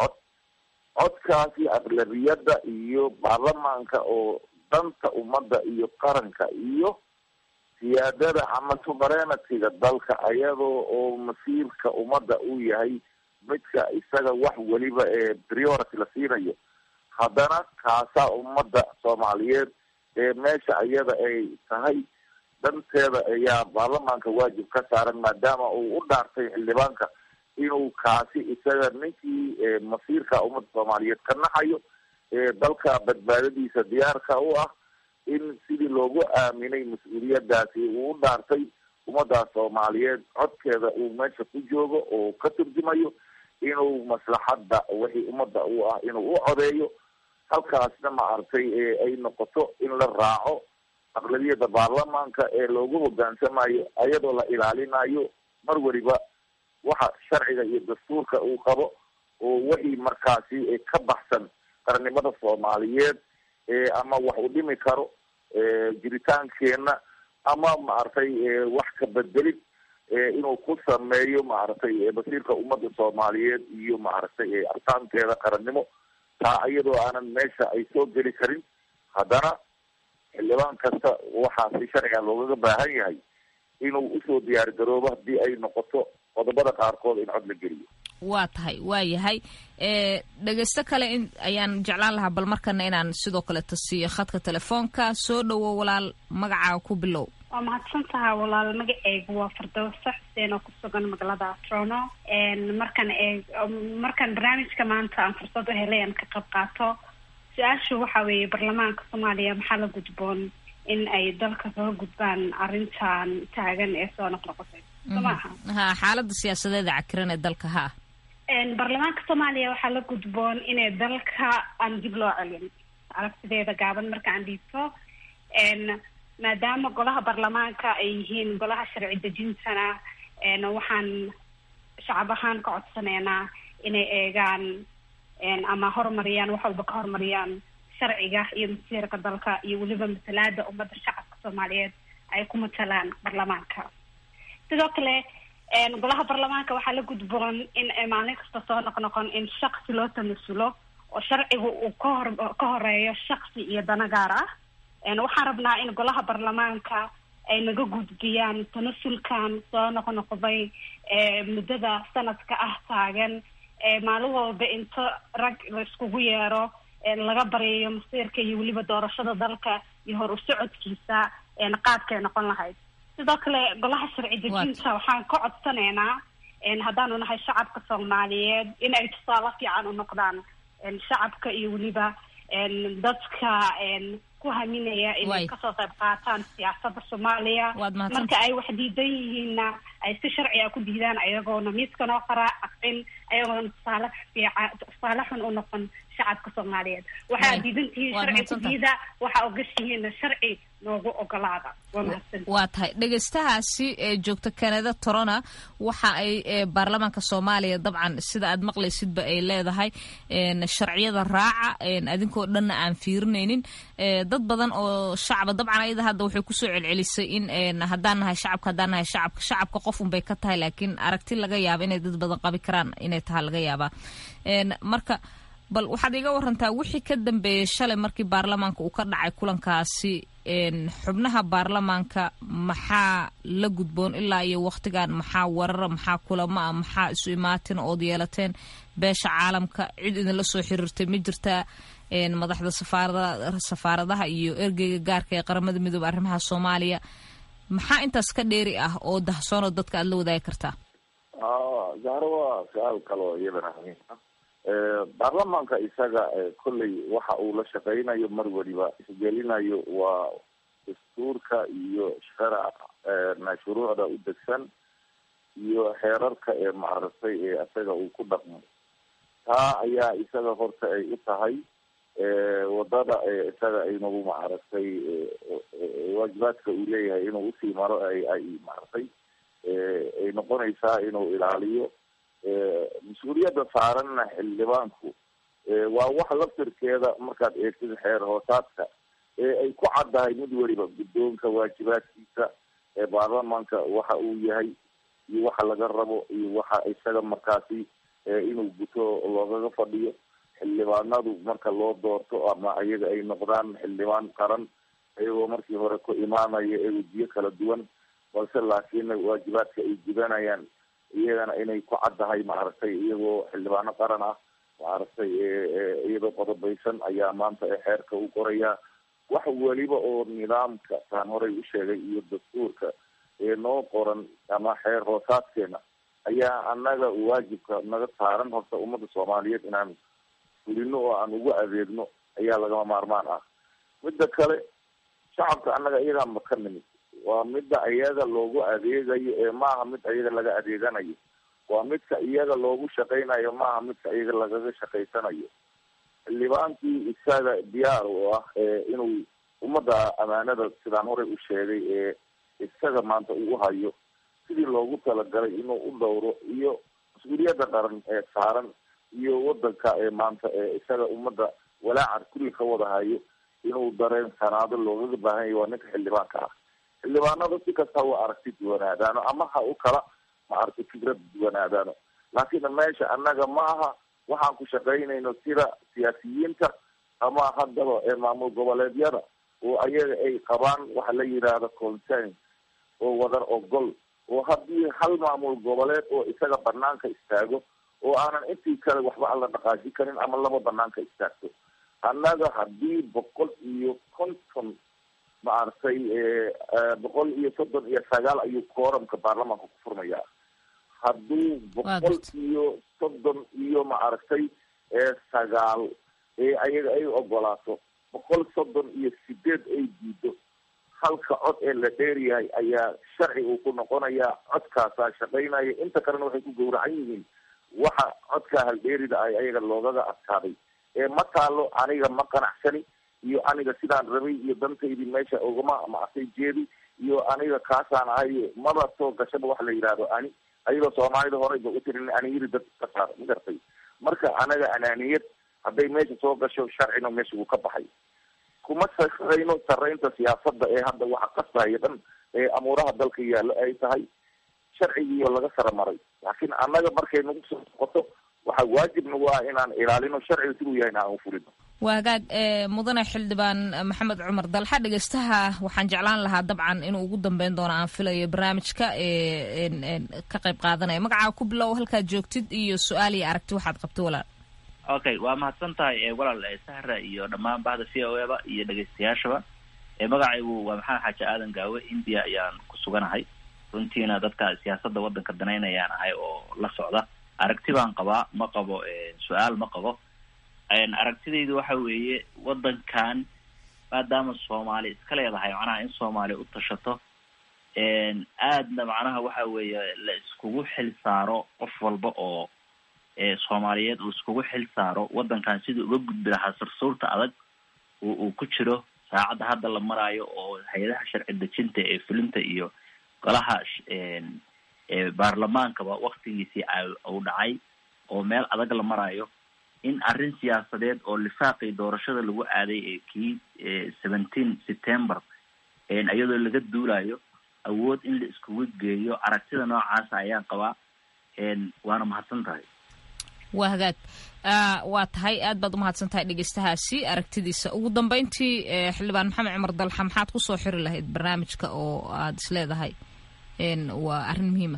codkaasi aqlabiyadda iyo baarlamaanka oo danta ummadda iyo qaranka iyo siyaadada ama suverenity-ga dalka ayadoo oo masiirka ummadda uu yahay midka isaga wax weliba priority la siinayo. haddana kaasaa ummadda soomaaliyeed meesha iyada ay tahay danteeda ayaa baarlamaanka waajib ka saaran maadaama uu u dhaartay xildhibaanka inuu kaasi isaga ninkii masiirka ummadda soomaaliyeed ka naxayo dalka badbaadadiisa diyaarka u ah in sidii loogu aaminay mas-uuliyadaasi uu u dhaartay ummadaas soomaaliyeed codkeeda uu meesha ku joogo oo ka turjumayo inuu maslaxadda wixii ummadda u ah inuu u codeeyo, halkaasna maaragtay ay noqoto in la raaco aqlabiyada baarlamaanka ee loogu hogaansamayo ayadoo la ilaalinayo mar waliba waxa sharciga iyo dastuurka uu qabo, oo wixii markaasi ka baxsan qarannimada soomaaliyeed ama wax u dhimi karo jiritaankeena ama maaragtay wax ka bedelid inuu ku sameeyo maaragtay basiirka ummadda soomaaliyeed iyo maaragtay arkaanteeda qarannimo, taa iyadoo aanan meesha ay soo geli karin. haddana xildhibaan kasta waxaa si sharciga loogaga baahan yahay inuu usoo diyaar garoobo haddii ay noqoto qodobada qaarkood in cod la geliyo. waa tahay waa yahay dhegeysto kale ayaan jeclaan lahaa bal markana inaan sidoo kale tasiiyo khadka telefoonka. soo dhawo walaal, magacaaga ku bilow. waa mahadsan tahay walaal, magaceygu waa Firdawsa Xuseen oo ku sugan magaalada Toronto. markan barnaamijka maanta aan fursad u helay aan ka qayb qaato, su-aashu waxa weeye baarlamaanka Soomaaliya maxaa la gudboon in ay dalka kaga gudbaan arrintan taagan ee soo noqnoqotay ha xaaladda siyaasadeeda cakiran ee dalka. ha baarlamaanka Soomaaliya waxaa la gudboon inay dalka aan dib loo celin aragtideeda gaaban marka aan dhiibto, maadaama golaha baarlamaanka ay yihiin golaha sharci dejintana waxaan shacab ahaan ka codsaneynaa inay eegaan ama horumariyaan wax walba ka horumariyaan sharciga iyo masiirka dalka iyo weliba matalaada ummadda shacabka Soomaaliyeed ay ku matalaan baarlamaanka. sidoo kale golaha baarlamaanka waxaa la gudboon in maalin kasta soo noqnoqon in shaksi loo tamasulo oo sharcigu uu ka horeeyo shaksi iyo dana gaar ah. waxaan rabnaa in golaha baarlamaanka ay naga gudbiyaan tanasulkan soo noqnoqday muddada sanadka ah taagan, maalin walba inta rag la iskugu yeero laga baryayo masiirka iyo weliba doorashada dalka iyo hor u socodkiisa qaabkay noqon lahayd. sidoo kale golaha sharci dejinta waxaan ka codsaneynaa haddaanu nahay shacabka Soomaaliyeed in ay tusaale fiican u noqdaan shacabka iyo weliba dadka ku haminaya inay kasoo qayb qaataan siyaasadda Soomaaliya. marka ay wax diidan yihiinna ay si sharci ah ku diidaan ayagoona miiska noo aqrin, ayagoona tusaale xun u noqon shacabka Soomaaliyeed. waxaa diidantihiin sharci ku diida, waxaa ogashihiin sharci noogu ogolaada. waa tahay dhegeystahaasi joogta Canada Toronto waxa ay baarlamaanka Soomaaliya dabcan sida aad maqlaysidba ay leedahay sharciyada raaca adinkoo dhanna aan fiirinaynin. dad badan oo shacaba dabcan ayada hadda waxay kusoo celcelisay in haddaan nahay shacabka qof unbay ka tahay, laakiin aragti laga yaaba inay dad badan qabi karaan inay tahay laga yaabaa. marka bal waxaad iga warantaa wixii ka dambeeyay shalay markii baarlamaanka uu ka dhacay kulankaasi, xubnaha baarlamaanka maxaa la gudboon ilaa iyo waqtigan? maxaa warara, maxaa kulamo ah, maxaa isu imaatin ood yeelateen? beesha caalamka cid idinla soo xiriirtay ma jirtaa? madaxda safaaradaha iyo ergeyga gaarka ee qaramada midoobe arrimaha Soomaaliya, maxaa intaas ka dheeri ah oo dahsoonoo dadka aad la wadaagi kartaa? zahro waa su-aal kaloo iyadana muhiim ah. baarlamaanka isaga kolley waxa uu la shaqeynayo mar waliba isgelinayo waa dastuurka iyo shuruucda u degsan iyo xeerarka ee maaragtay isaga uu ku dhaqmo. taa ayaa isaga horta ay u tahay wadada isaga inuu maaragtay waajibaadka uu leeyahay inuu usii maro ay maaragtay ay noqonaysaa inuu ilaaliyo mas-uuliyadda saaranna xildhibaanku waa wax laftirkeeda markaad eegtid xeer hoosaadka ay ku caddahay mid weliba guddoonka waajibaadkiisa ee baarlamaanka waxa uu yahay iyo waxa laga rabo iyo waxa isaga markaasi inuu guto loogaga fadhiyo. xildhibaanadu marka loo doorto ama ayaga ay noqdaan xildhibaan qaran ayagoo markii hore ku imaanaya ee wejiyo kala duwan, balse laakiin waajibaadka ay gudanayaan iyagana inay ku caddahay maaragtay iyagoo xildhibaano qaran ah maaragtay iyadoo qodobaysan ayaa maanta xeerka u qorayaa. wax weliba oo nidaamka taan horey u sheegay iyo dastuurka noo qoran ama xeer hoosaadkeena ayaa annaga waajibka naga saaran horta ummadda Soomaaliyeed inaan fulino oo aan ugu adeegno ayaa lagama maarmaan ah. midda kale shacabka annaga iyagaan ka nimid waa midda iyaga loogu adeegayo ee maaha mid iyaga laga adeeganayo, waa midka iyaga loogu shaqaynayo maaha midka iyaga lagaga shaqaysanayo. xildhibaankii isaga diyaar u ah inuu ummadda amaanada sidaan horey u sheegay ee isaga maanta uu hayo sidii loogu talagalay inuu u dhowro iyo mas-uuliyadda qaran ee saaran iyo wadanka ee maanta ee isaga ummadda walaaca kulli ka wada hayo inuu dareensanaado loogaga baahan yahay waa ninka xildhibaanka ah. xildhibaanada si kasta wa aragti duwanaadaano ama ha u kala ma aragti fikrad duwanaadaano, laakiin meesha annaga ma aha waxaan ku shaqaynayno sida siyaasiyiinta ama haddaba ee maamul goboleedyada oo ayaga ay qabaan waxa la yidhaahdo consent oo wadar ogol, oo haddii hal maamul goboleed oo isaga banaanka istaago oo aanan intii kale waxba aan la dhaqaaji karin ama laba banaanka istaagto, annaga haddii 150 maaragtay 139 ayuu kooramka baarlamaanka ku furmayaa. hadduu 130 maaragtay 9 ayaga ay ogolaato 138 ay diido, halka cod ee la dheeryahay ayaa sharci uu ku noqonayaa, codkaasaa shaqaynaya, inta kalena waxay ku gowracan yihiin waxa codkaa haldheerida ay ayaga loogaga adkaaday. ma taalo aniga ma qanacsani iyo aniga sidaan rabay iyo dantaydii meesha ugama macsay jeedi iyo aniga kaasaan ahay maba soo gashaba wax la yidhaahdo ani ayadoo soomaalida horeyba u tirin aniyiri dad ka saar ma gartay. marka anaga anaaniyad hadday meesha soo gasho sharcina meesha wuu ka baxay. kuma sarayno saraynta siyaasadda ee hadda waxa qasbaya dhan ee amuuraha dalka yaallo ay tahay sharcigiiyo laga sara maray, laakiin annaga markay nagu soo noqoto waxaa waajib nagu ah inaan ilaalino sharciga siduu yahay aan u fulino. waa hagaag mudane xildhibaan maxamed cumar dalxa, dhegeystaha waxaan jeclaan lahaa dabcan inuu ugu dambeyn doono aan filayo barnaamijka ka qayb qaadanaya. magacaa ku bilow, halkaad joogtid iyo su-aal iyo aragti waxaad qabto walaal. okay, waa mahadsan tahay walaal sahra iyo dhammaan bahda v o eba iyo dhegeystayaashaba. magacaygu waa maxamed xaaji aadan gaawe, india ayaan ku suganahay. runtiina dadka siyaasadda waddanka danaynayaan ahay oo la socda. aragti baan qabaa, ma qabo su-aal ma qabo. aragtidaydu waxa weeye waddankan maadaama soomaali iska leedahay macnaha in soomaali u tashato aadna macnaha waxa weeye la iskugu xil saaro, qof walba oo soomaaliyeed uu iskugu xil saaro waddankan siduu uga gudbi lahaa sarsuurta adag uu ku jiro saacadda hadda la maraayo, oo hay-adaha sharci dejinta ee fulinta iyo golaha baarlamaankaba waktigiisii uu dhacay oo meel adag la maraayo, in arrin siyaasadeed oo lifaaqii doorashada lagu aaday ee kii 17 September iyadoo laga duulayo awood in la iskugu geeyo. aragtida noocaasa ayaan qabaa. waana mahadsan tahay. waa hagaag waa tahay, aad baad umahadsan tahay dhegeystahaasi aragtidiisa. ugu dambeyntii xildhibaan maxamed cumar dalxa, maxaad kusoo xiri lahayd barnaamijka oo aad isleedahay waa arrin muhiima?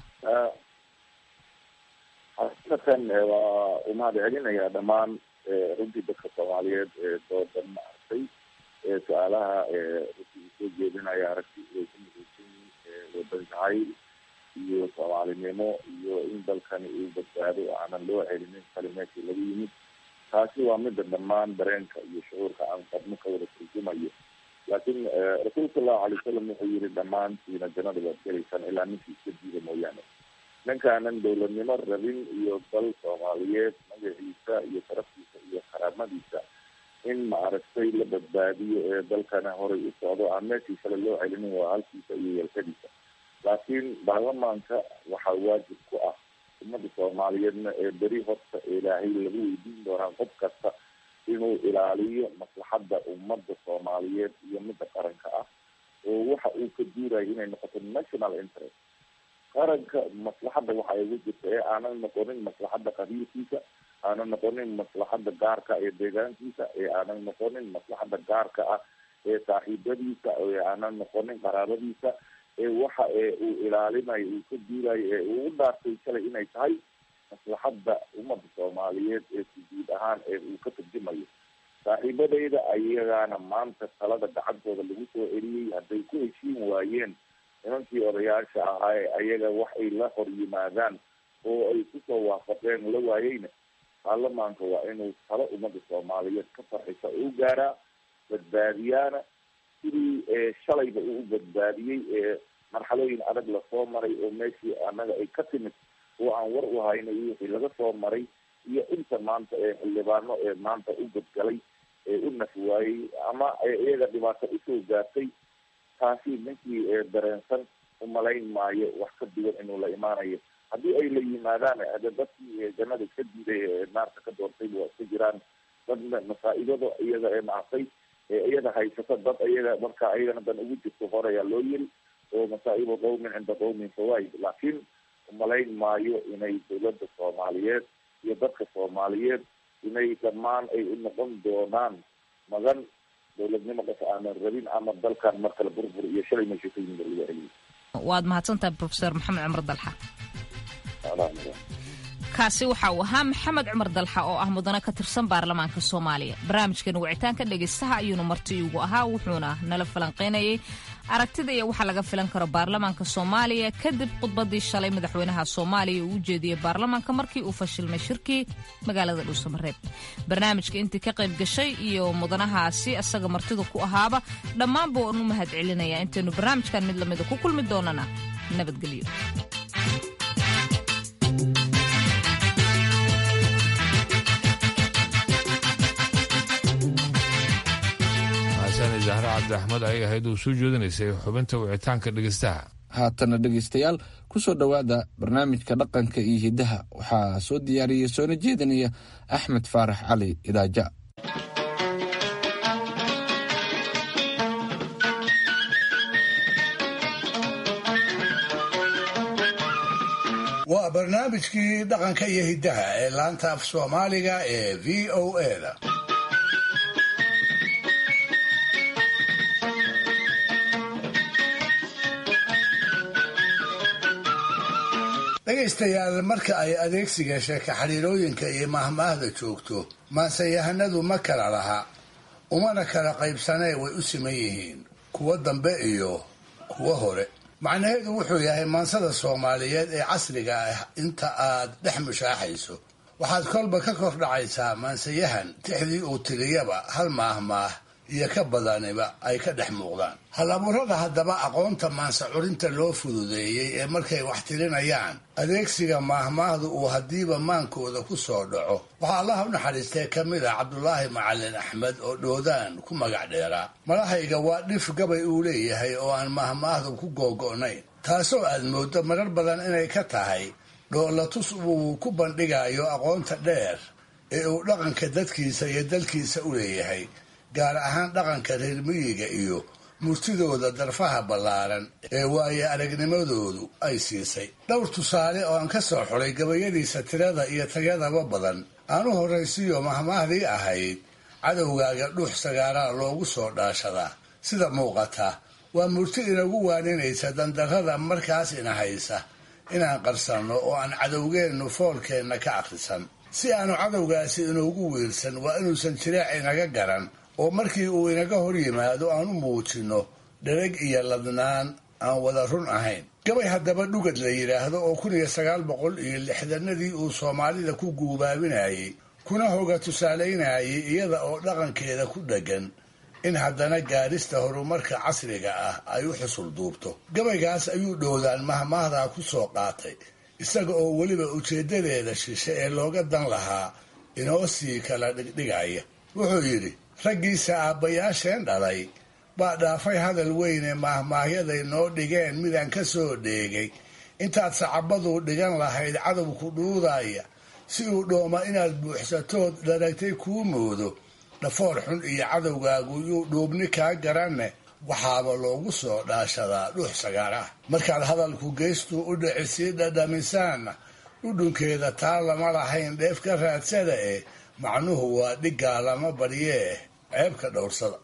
xaqiiqatan waa umahad celinayaa dhammaan runtii dadka soomaaliyeed ee doodan maaragtay su-aalaha runtii soo jeedinaya aragti ay ku muhiimsan yihiin wadan jacayl iyo soomaalinimo iyo in dalkani uu badbaado aanan loo celinin kali meeshii laga yimid. taasi waa mida dhammaan dareenka iyo shucuurka aan qabno ka wada turjumayo. laakiin rasuulka sallahu alay wasalam wuxuu yihi dhammaantiina jannada waad gelaysaan ilaa ninkii iska diida mooyaane. ninkaanan dowladnimo rabin iyo dal soomaaliyeed magaciisa iyo sharaftiisa iyo karaamadiisa in maaragtay la badbaadiyo ee dalkana horay u socdo aan meeshii kale loo celinin waa halkiisa iyo yeelkadiisa. laakiin baarlamaanka waxaa waajib ku ah ummadda soomaaliyeedna ee beri horta ilaahay lagu weydiin doonaa qof kasta inuu ilaaliyo maslaxadda ummadda soomaaliyeed iyo midda qaranka ah, oo waxa uu ka duurayo inay noqoto national interest. qaranka maslaxadda waxa ay ugu jirta ee aanan noqonin maslaxadda qabiilkiisa, aanan noqonin maslaxadda gaarka ee deegaankiisa, ee aanan noqonin maslaxadda gaarka ah ee saaxiibadiisa, ee aanan noqonin qaraabadiisa, ee waxa uu ilaalinayo uu ka duurayo ee uu u dhaartay shalay inay tahay maslaxadda ummadda soomaaliyeed ee guud ahaan ee uu ka turjumayo. saaxiibadayda ayagaana maanta talada gacantooda lagu soo celiyey. hadday ku heshiin waayeen nimankii odayaasha ahaa ee ayaga wax ay la hor yimaadaan oo ay kusoo waafaqeen la waayeyna, baarlamaanka waa inuu talo ummadda soomaaliyeed ka farxisa u gaaraa, badbaadiyaana, sidii shalayba uu u badbaadiyey marxalooyin adag lasoo maray oo meeshii annaga ay ka timid oo aan war u haynay iyo wixii laga soo maray iyo inta maanta xildhibaano maanta u badgalay u naf waayey ama iyaga dhibaato usoo gaartay taasi ninkii dareensan umalayn maayo wax ka duwan inuu la imaanayo haddii ay la yimaadaan dadkii jannada ka diiday naarta ka doortay waa iska jiraan dad masaa-ibada iyaga nactay iyada haysata dad iyaga marka ayagana dan ugu jirto horeyaa loo yiri oo masaa'ibu qawmin cinda qawmin fawaid laakiin umalayn maayo inay dawladda soomaaliyeed iyo dadka soomaaliyeed inay dhammaan ay u noqon doonaan magan dawladnimo qof aanan rabin ama dalkan mar kale burbur iyo shalay meesha ka yimid laga celiyo. waad mahadsantahay professor maxamed cumar dalxa. kaasi waxa uu ahaa maxamed cumar dalxa oo ah mudane ka tirsan baarlamaanka soomaaliya. barnaamijkan wicitaanka dhegaystaha ayuuna marti ugu ahaa wuxuuna nala falanqeynayay aragtida iyo waxa laga filan karo baarlamaanka soomaaliya kadib khudbadii shalay madaxweynaha soomaaliya uu u jeediyey baarlamaanka markii uu fashilmay shirkii magaalada dhuusamareeb. barnaamijka intii ka qayb gashay iyo mudanahaasi asaga martida ku ahaaba dhammaanba waan u mahad celinaya. intaynu barnaamijkan mid lamida ku kulmi doonana nabadgelyo. zahra cabdi axmed ay ahayd uu soo jeedinaysay xubinta wicitaanka dhegeystaha. haatana dhegaystayaal ku soo dhowaada barnaamijka dhaqanka iyo hiddaha waxaa soo diyaariyey soona jeedinaya axmed faarax cali idaaja. waa barnaamijkii dhaqanka iyo hiddaha ee laanta af soomaaliga ee v o a-da. dhegaystayaal marka ay adeegsiga sheeka xiriirooyinka iyo mahmaahda joogto maansayahanadu ma kala laha umana kala qaybsanee way u siman yihiin kuwa dambe iyo kuwa hore. macnaheedu wuxuu yahay maansada soomaaliyeed ee casriga ah inta aad dhex mushaaxayso waxaad kolba ka kor dhacaysaa maansayahan tixdii uu tiriyaba hal maahmaah iyo ka badaniba ay ka dhex muuqdaan. halaburada haddaba aqoonta maansa curinta loo fududeeyey ee markay wax tirinayaan adeegsiga maahmaahdu uu haddiiba maankooda ku soo dhaco waxaa allaha u naxariistee ka mid ah cabdulaahi macalin axmed oo dhoodaan ku magac dheeraa. malahayga waa dhif gabay uu leeyahay oo aan maahmaahdu ku googo'nayn taasoo aad mooddo marar badan inay ka tahay dhoolatus uu ku bandhigayo aqoonta dheer ee uu dhaqanka dadkiisa iyo dalkiisa u leeyahay gaar ahaan dhaqanka reer miyiga iyo murtidooda darfaha ballaaran ee waaye aragnimadoodu ay siisay. dhowr tusaale oo aan ka soo xulay gabayadiisa tirada iyo tayadaba badan aan u horraysiiyo mahmaahdii ahayd cadowgaaga dhuux sagaaraa loogu soo dhaashadaa. sida muuqata waa murti inagu waaninaysa dandarrada markaas ina haysa inaan qarsanno oo aan cadowgeennu foolkeenna ka akhrisan. si aanu cadowgaasi inoogu wiirsan waa inuusan jireec inaga garan oo markii uu inaga hor yimaado aan u muujinno dhereg iyo ladnaan aan wada run ahayn. gabay haddaba dhugad la yidhaahdo oo 1960 uu soomaalida ku guubaabinayay kuna hoga tusaalaynayay iyada oo dhaqankeeda ku dheggan in haddana gaadhista horumarka casriga ah ay u xusul duubto. gabaygaas ayuu dhoodaan mahmaahdaa ku soo qaatay isaga oo weliba ujeeddadeeda shishe ee looga dan lahaa inoo sii kala dhigdhigaya. wuxuu yidhi raggiisa aabbayaasheen dhalay baa dhaafay hadal weyne maahmaahyaday noo dhigeen midaan ka soo dheegay intaad sacabaduu dhigan lahayd cadowku dhuudaya si uu dhooma inaad buuxsatood dharagtay kuu moodo dhafoor xun iyo cadowgaagu yuu dhuubni kaa garanne waxaaba loogu soo dhaashadaa dhuux sagaar ah. markaad hadalku geystuu u dhici sii dhadhamisaanna dhudhunkeeda taa lama lahayn dheef ka raadsada macnuhu waa dhiggaa lama baryee ceebka dhowrsada.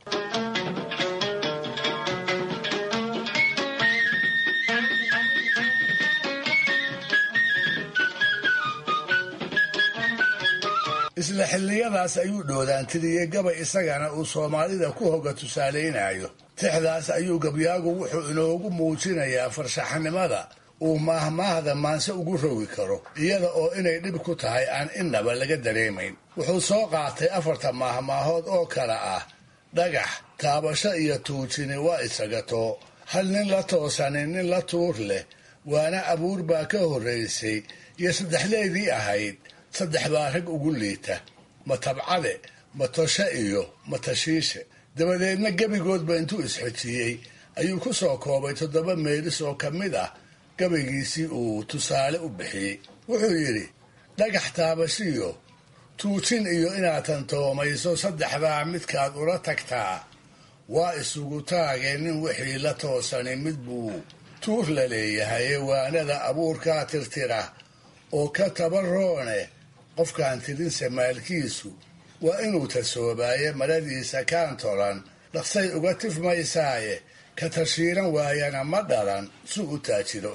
isla xilliyadaas ayuu dhoodaan tiriyey gabay isagana uu soomaalida ku hoga tusaalaynayo. tixdaas ayuu gabyaagu wuxuu inoogu muujinayaa farshaxanimada uu maahmaahda maanse ugu rogi karo iyada oo inay dhib ku tahay aan innaba laga dareemayn. wuxuu soo qaatay 4 maahmaahood oo kale ah dhagax taabasho iyo tuujini waa isagato hal nin la toosani nin la tuur leh waana abuur baa ka horraysay iyo saddexleedii ahayd saddex baa rag ugu liita ma tabcade ma toshe iyo ma tashiishe dabadeedna gebigoodba intuu isxojiyey ayuu ku soo koobay 7 meelis oo ka mid ah gabaygiisii uu tusaale u bixiyey wuxuu yidhi dhagax taabashiyo tuujin iyo inaad tantoomayso saddexdaa midkaad ula tagtaa waa isugu taagee nin wixii la toosani mid buu tuur la leeyahay waanada abuurkaa tirtira oo ka tabaroone qofkaan tirinse maalkiisu waa inuu tasoobaaye maradiisa kaan tolan dhaqsay uga tifmaysaaye ka tashiiran waayana ma dhalan si u taajiro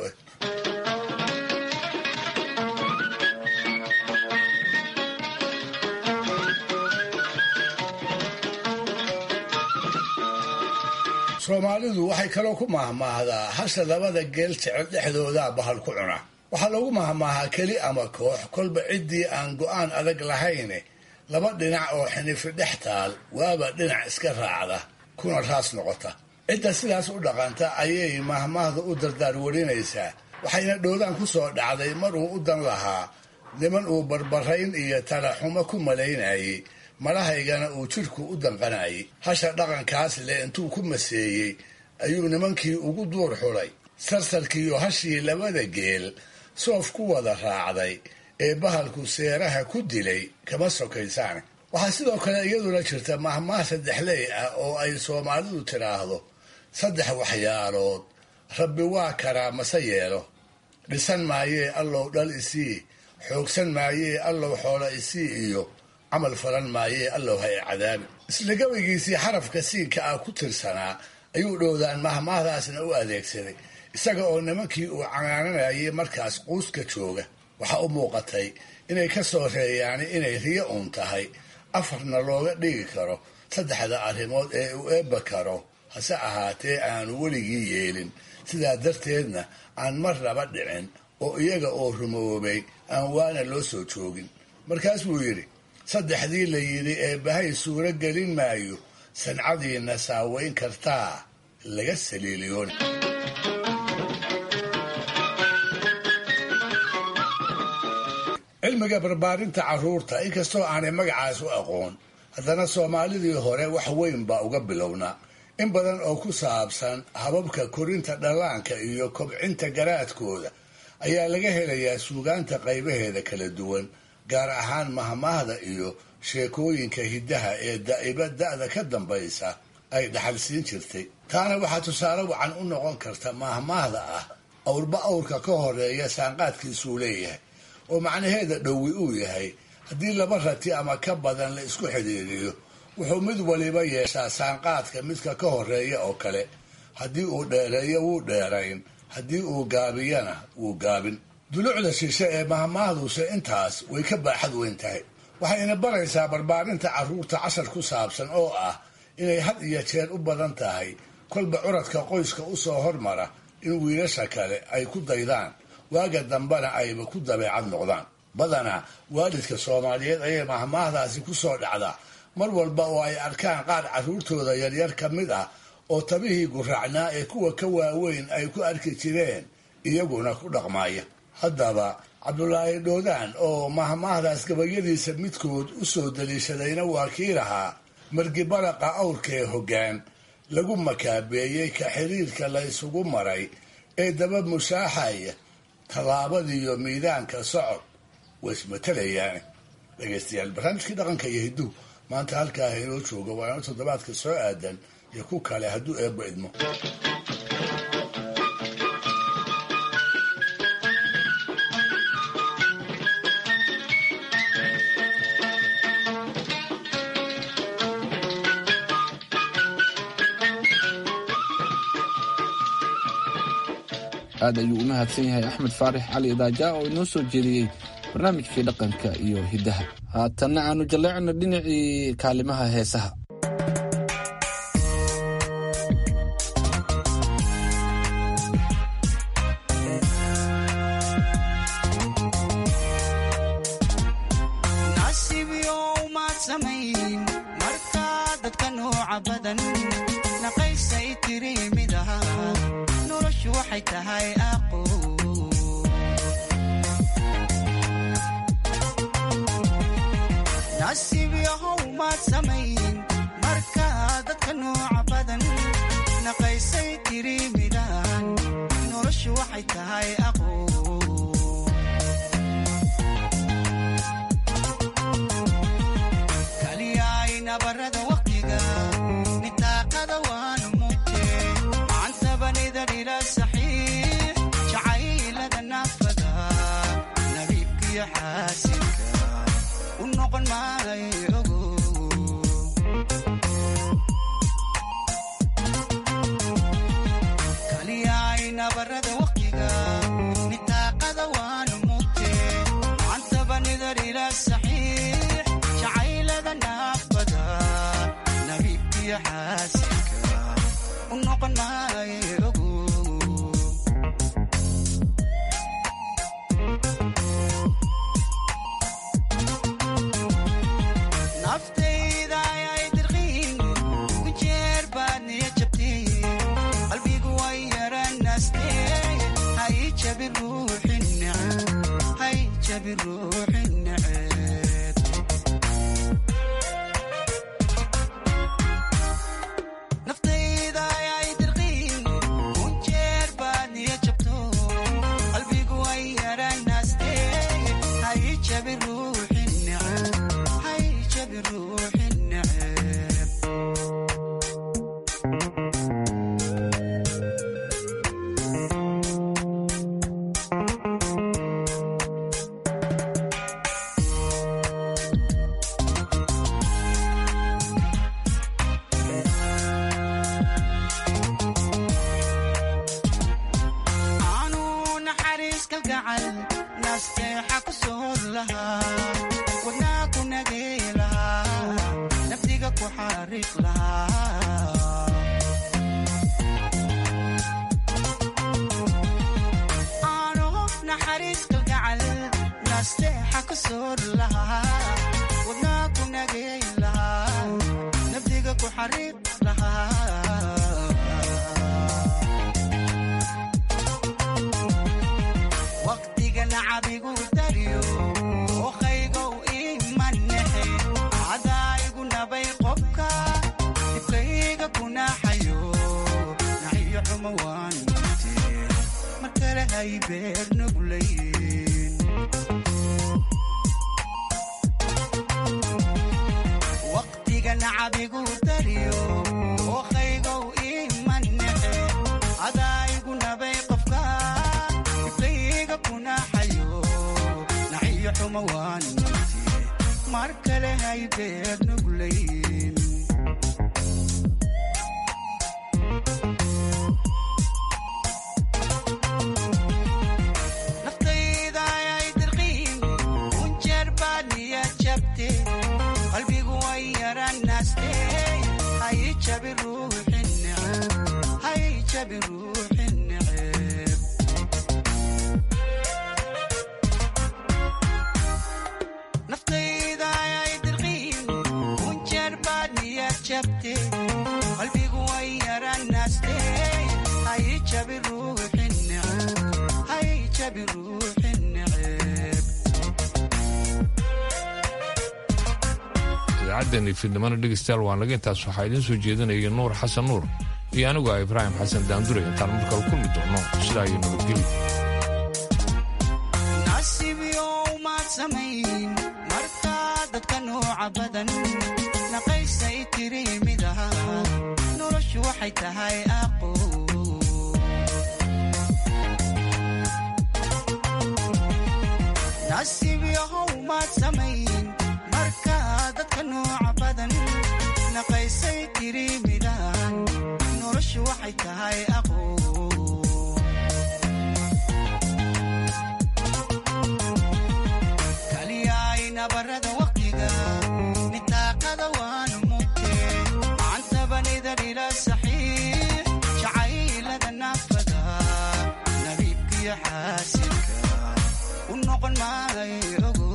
soomaalidu waxay kaloo ku mahmaahdaa hasha labada geel jecel dhexdoodaa bahal ku cuna waxaa lagu mahmaahaa keli ama koox kolba ciddii aan go'aan adag lahayne laba dhinac oo xinifi dhex taal waaba dhinac iska raacda kuna raas noqota cidda sidaas u dhaqanta ayay mahmaahda u dardaar warinaysaa waxayna dhowdaan ku soo dhacday mar uu u dan lahaa niman uu barbarayn iyo talaxumo ku malaynayey malahaygana uu jidhku u danqanayay hasha dhaqankaas leh intuu ku maseeyey ayuu nimankii ugu duur xulay sarsarkiiyo hashii labada geel soof ku wada raacday ee bahalku seeraha ku dilay kama sokaysaan waxaa sidoo kale iyaduna jirta mahmaah saddexley ah oo ay soomaalidu tidhaahdo 3 waxyaalood rabbi waa karaa mase yeelo dhisan maayee allow dhal isii xoogsan maayee allow xoola isii iyo camal falan maayee allow ha cadaabi isla gabaygiisii xarafka siinka ah ku tirsanaa ayuu dhowdaan mahmaahdaasna u adeegsaday isaga oo nimankii uu canaananayay markaas quuska jooga waxaa u muuqatay inay ka soo reeyaani inay riyo uun tahay afarna looga dhigi karo 3 arrimood ee uu eebba karo hase ahaatee aanu weligii yeelin sidaa darteedna aan mar laba dhicin oo iyaga oo rumoobay aan waana loo soo joogin markaas buu yidhi 3 la yidhi eebbahay suuro gelin maayo sancadiinna saaweyn kartaa laga saliiliyoon cilmiga barbaarinta carruurta inkastoo aanay magacaas u aqoon haddana soomaalidii hore wax weyn baa uga bilownaa in badan oo ku saabsan hababka korinta dhallaanka iyo kobcinta garaadkooda ayaa laga helayaa suugaanta qaybaheeda kala duwan gaar ahaan mahmaahda iyo sheekooyinka hiddaha ee daa'iba da'da ka dambaysa ay dhaxalsiin jirtay taana waxaa tusaale wacan u noqon karta mahmaahda ah awrba awrka ka horeeya saanqaadkiisuu leeyahay oo macnaheeda dhowi uu yahay haddii 2 rati ama ka badan la isku xidhiiriyo wuxuu mid waliba yeeshaa saanqaadka midka ka horeeya oo kale haddii uu dheereeyo wuu dheerayn haddii uu gaabiyana wuu gaabin dulucda shishe ee mahmaahduse intaas way ka baaxad weyn tahay waxayna baraysaa barbaarinta carruurta cashar ku saabsan oo ah inay had iyo jeer u badan tahay kolba curadka qoyska u soo hormara in wiilasha kale ay ku daydaan waaga dambana ayba ku dabeecad noqdaan badanaa waalidka soomaaliyeed ayay mahmaahdaasi ku soo dhacdaa mar walba oo ay arkaan qaar carruurtooda yaryar ka mid ah oo tabihii guraacnaa ee kuwa ka waaweyn ay ku arki jireen iyaguna ku dhaqmaaya haddaba cabdulaahi dhoodaan oo mahmaahdaas gabayadiisa midkood u soo daliishadayna waa kii lahaa margibaraqa awrkee hoggaan lagu makaabeeyey ka xiriirka la ysugu maray ee daba mushaaxaya tallaabadiiyo miidaanka socod way ismatalayaan dhegaystayaal barnaamijkii dhaqanka iyo hidduhu maanta halkaa inoo jooga waana toddobaadka soo aadan iyo ku kale hadduu eebba idmo aad ayuu u mahadsan yahay axmed faarix cali idaaja oo inoo soo jeediyey barnaamijkii dhaqanka iyo hiddaha haatanna aanu jalleecno dhinacii kaalimaha heesaha nasiibyo umaad samayn markaa dadka nooca nooca badan naqaysay tiri midaha noloshu waxay tahay aqo nasiib yahow maad samayn marka dadka nooca badan naqaysay tiri midahan noloshu waxay tahay aqo barada waqtiga nitaaqada waanu mugtee macantabanida dhila saxiix jacaylada naafada nabiibkiyo xaasinka u noqon maayo ogo kaliyayna barada waqtiga nitaaqada waanu mugtee macantabanida dhila saxiix jacaylada naafada nabiibkiyo xaasinka u noqon maayo ogo naftayda ayay dirqiin ku jeer baad niya jabtay qalbigu way yaranaastee hay jabi ruuxi neceb hay jabi ruuxi neceb naftayda ayay dirqiin ku jeer baad niya jabto qalbigu way yaranaastee hay jabi ruuxi neceb hay jabi ruuxi neceb aanu naxariis kalgacal nasteexa ku soor lahaa wadnaa ku nagey lahaa naftiga ku xariiq lahaa aanu naxariis kalgacal nasteexa ku soor lahaa wadnaa ku nagey lahaa naftiga ku xariiq lahaa waqtiga nacabigu dariyo ookaygow imanexe cadaayigu nabay qobka dibkayga ku naaxayo naxiyo xumo waan mugtee mar kale hay beer nuglayn waqtiga nacabigu dariyo ookaygow imanexe cadaayigu nabay qofka dibkayga ku naaxayo naxiyo xumo waan mugtee mar kale hay beer nuglayn naftayda ayay dirqiin kun jeer baad niya jabte qalbigu way yaranaastee hay jabi ruuxi neceb hay jabi ruuxi neceb naftayda ayay dirqiin kun jeer baad niya jabte qalbigu way yaranaastee hay jabi ruuxi neceb hay jabi ruuxi neceb idaacaddeeni fiidnimana dhegeystayaal waan laga intaas waxaa idiin soo jeedinaya nuur xasan nuur iyo anigu ah ibraahim xasan daandure intaan markale kulmi doono sidaa iyo nabadgelyo nasiib yow maad samayn marka dadka nooca badan naqaysay tiri midaha noloshu waxay tahay aqo nasiib yahow maad samayn marka dadka nooca badan naqaysay tiri midahan noloshu waxay tahay aqo kaliyayna barada waqtiga nitaaqada waanu mugtee macantabanida dhila saxiix jacaylada naafada nabiibkiyo xaasinka u noqon maayo ogo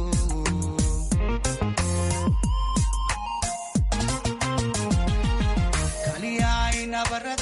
nabarada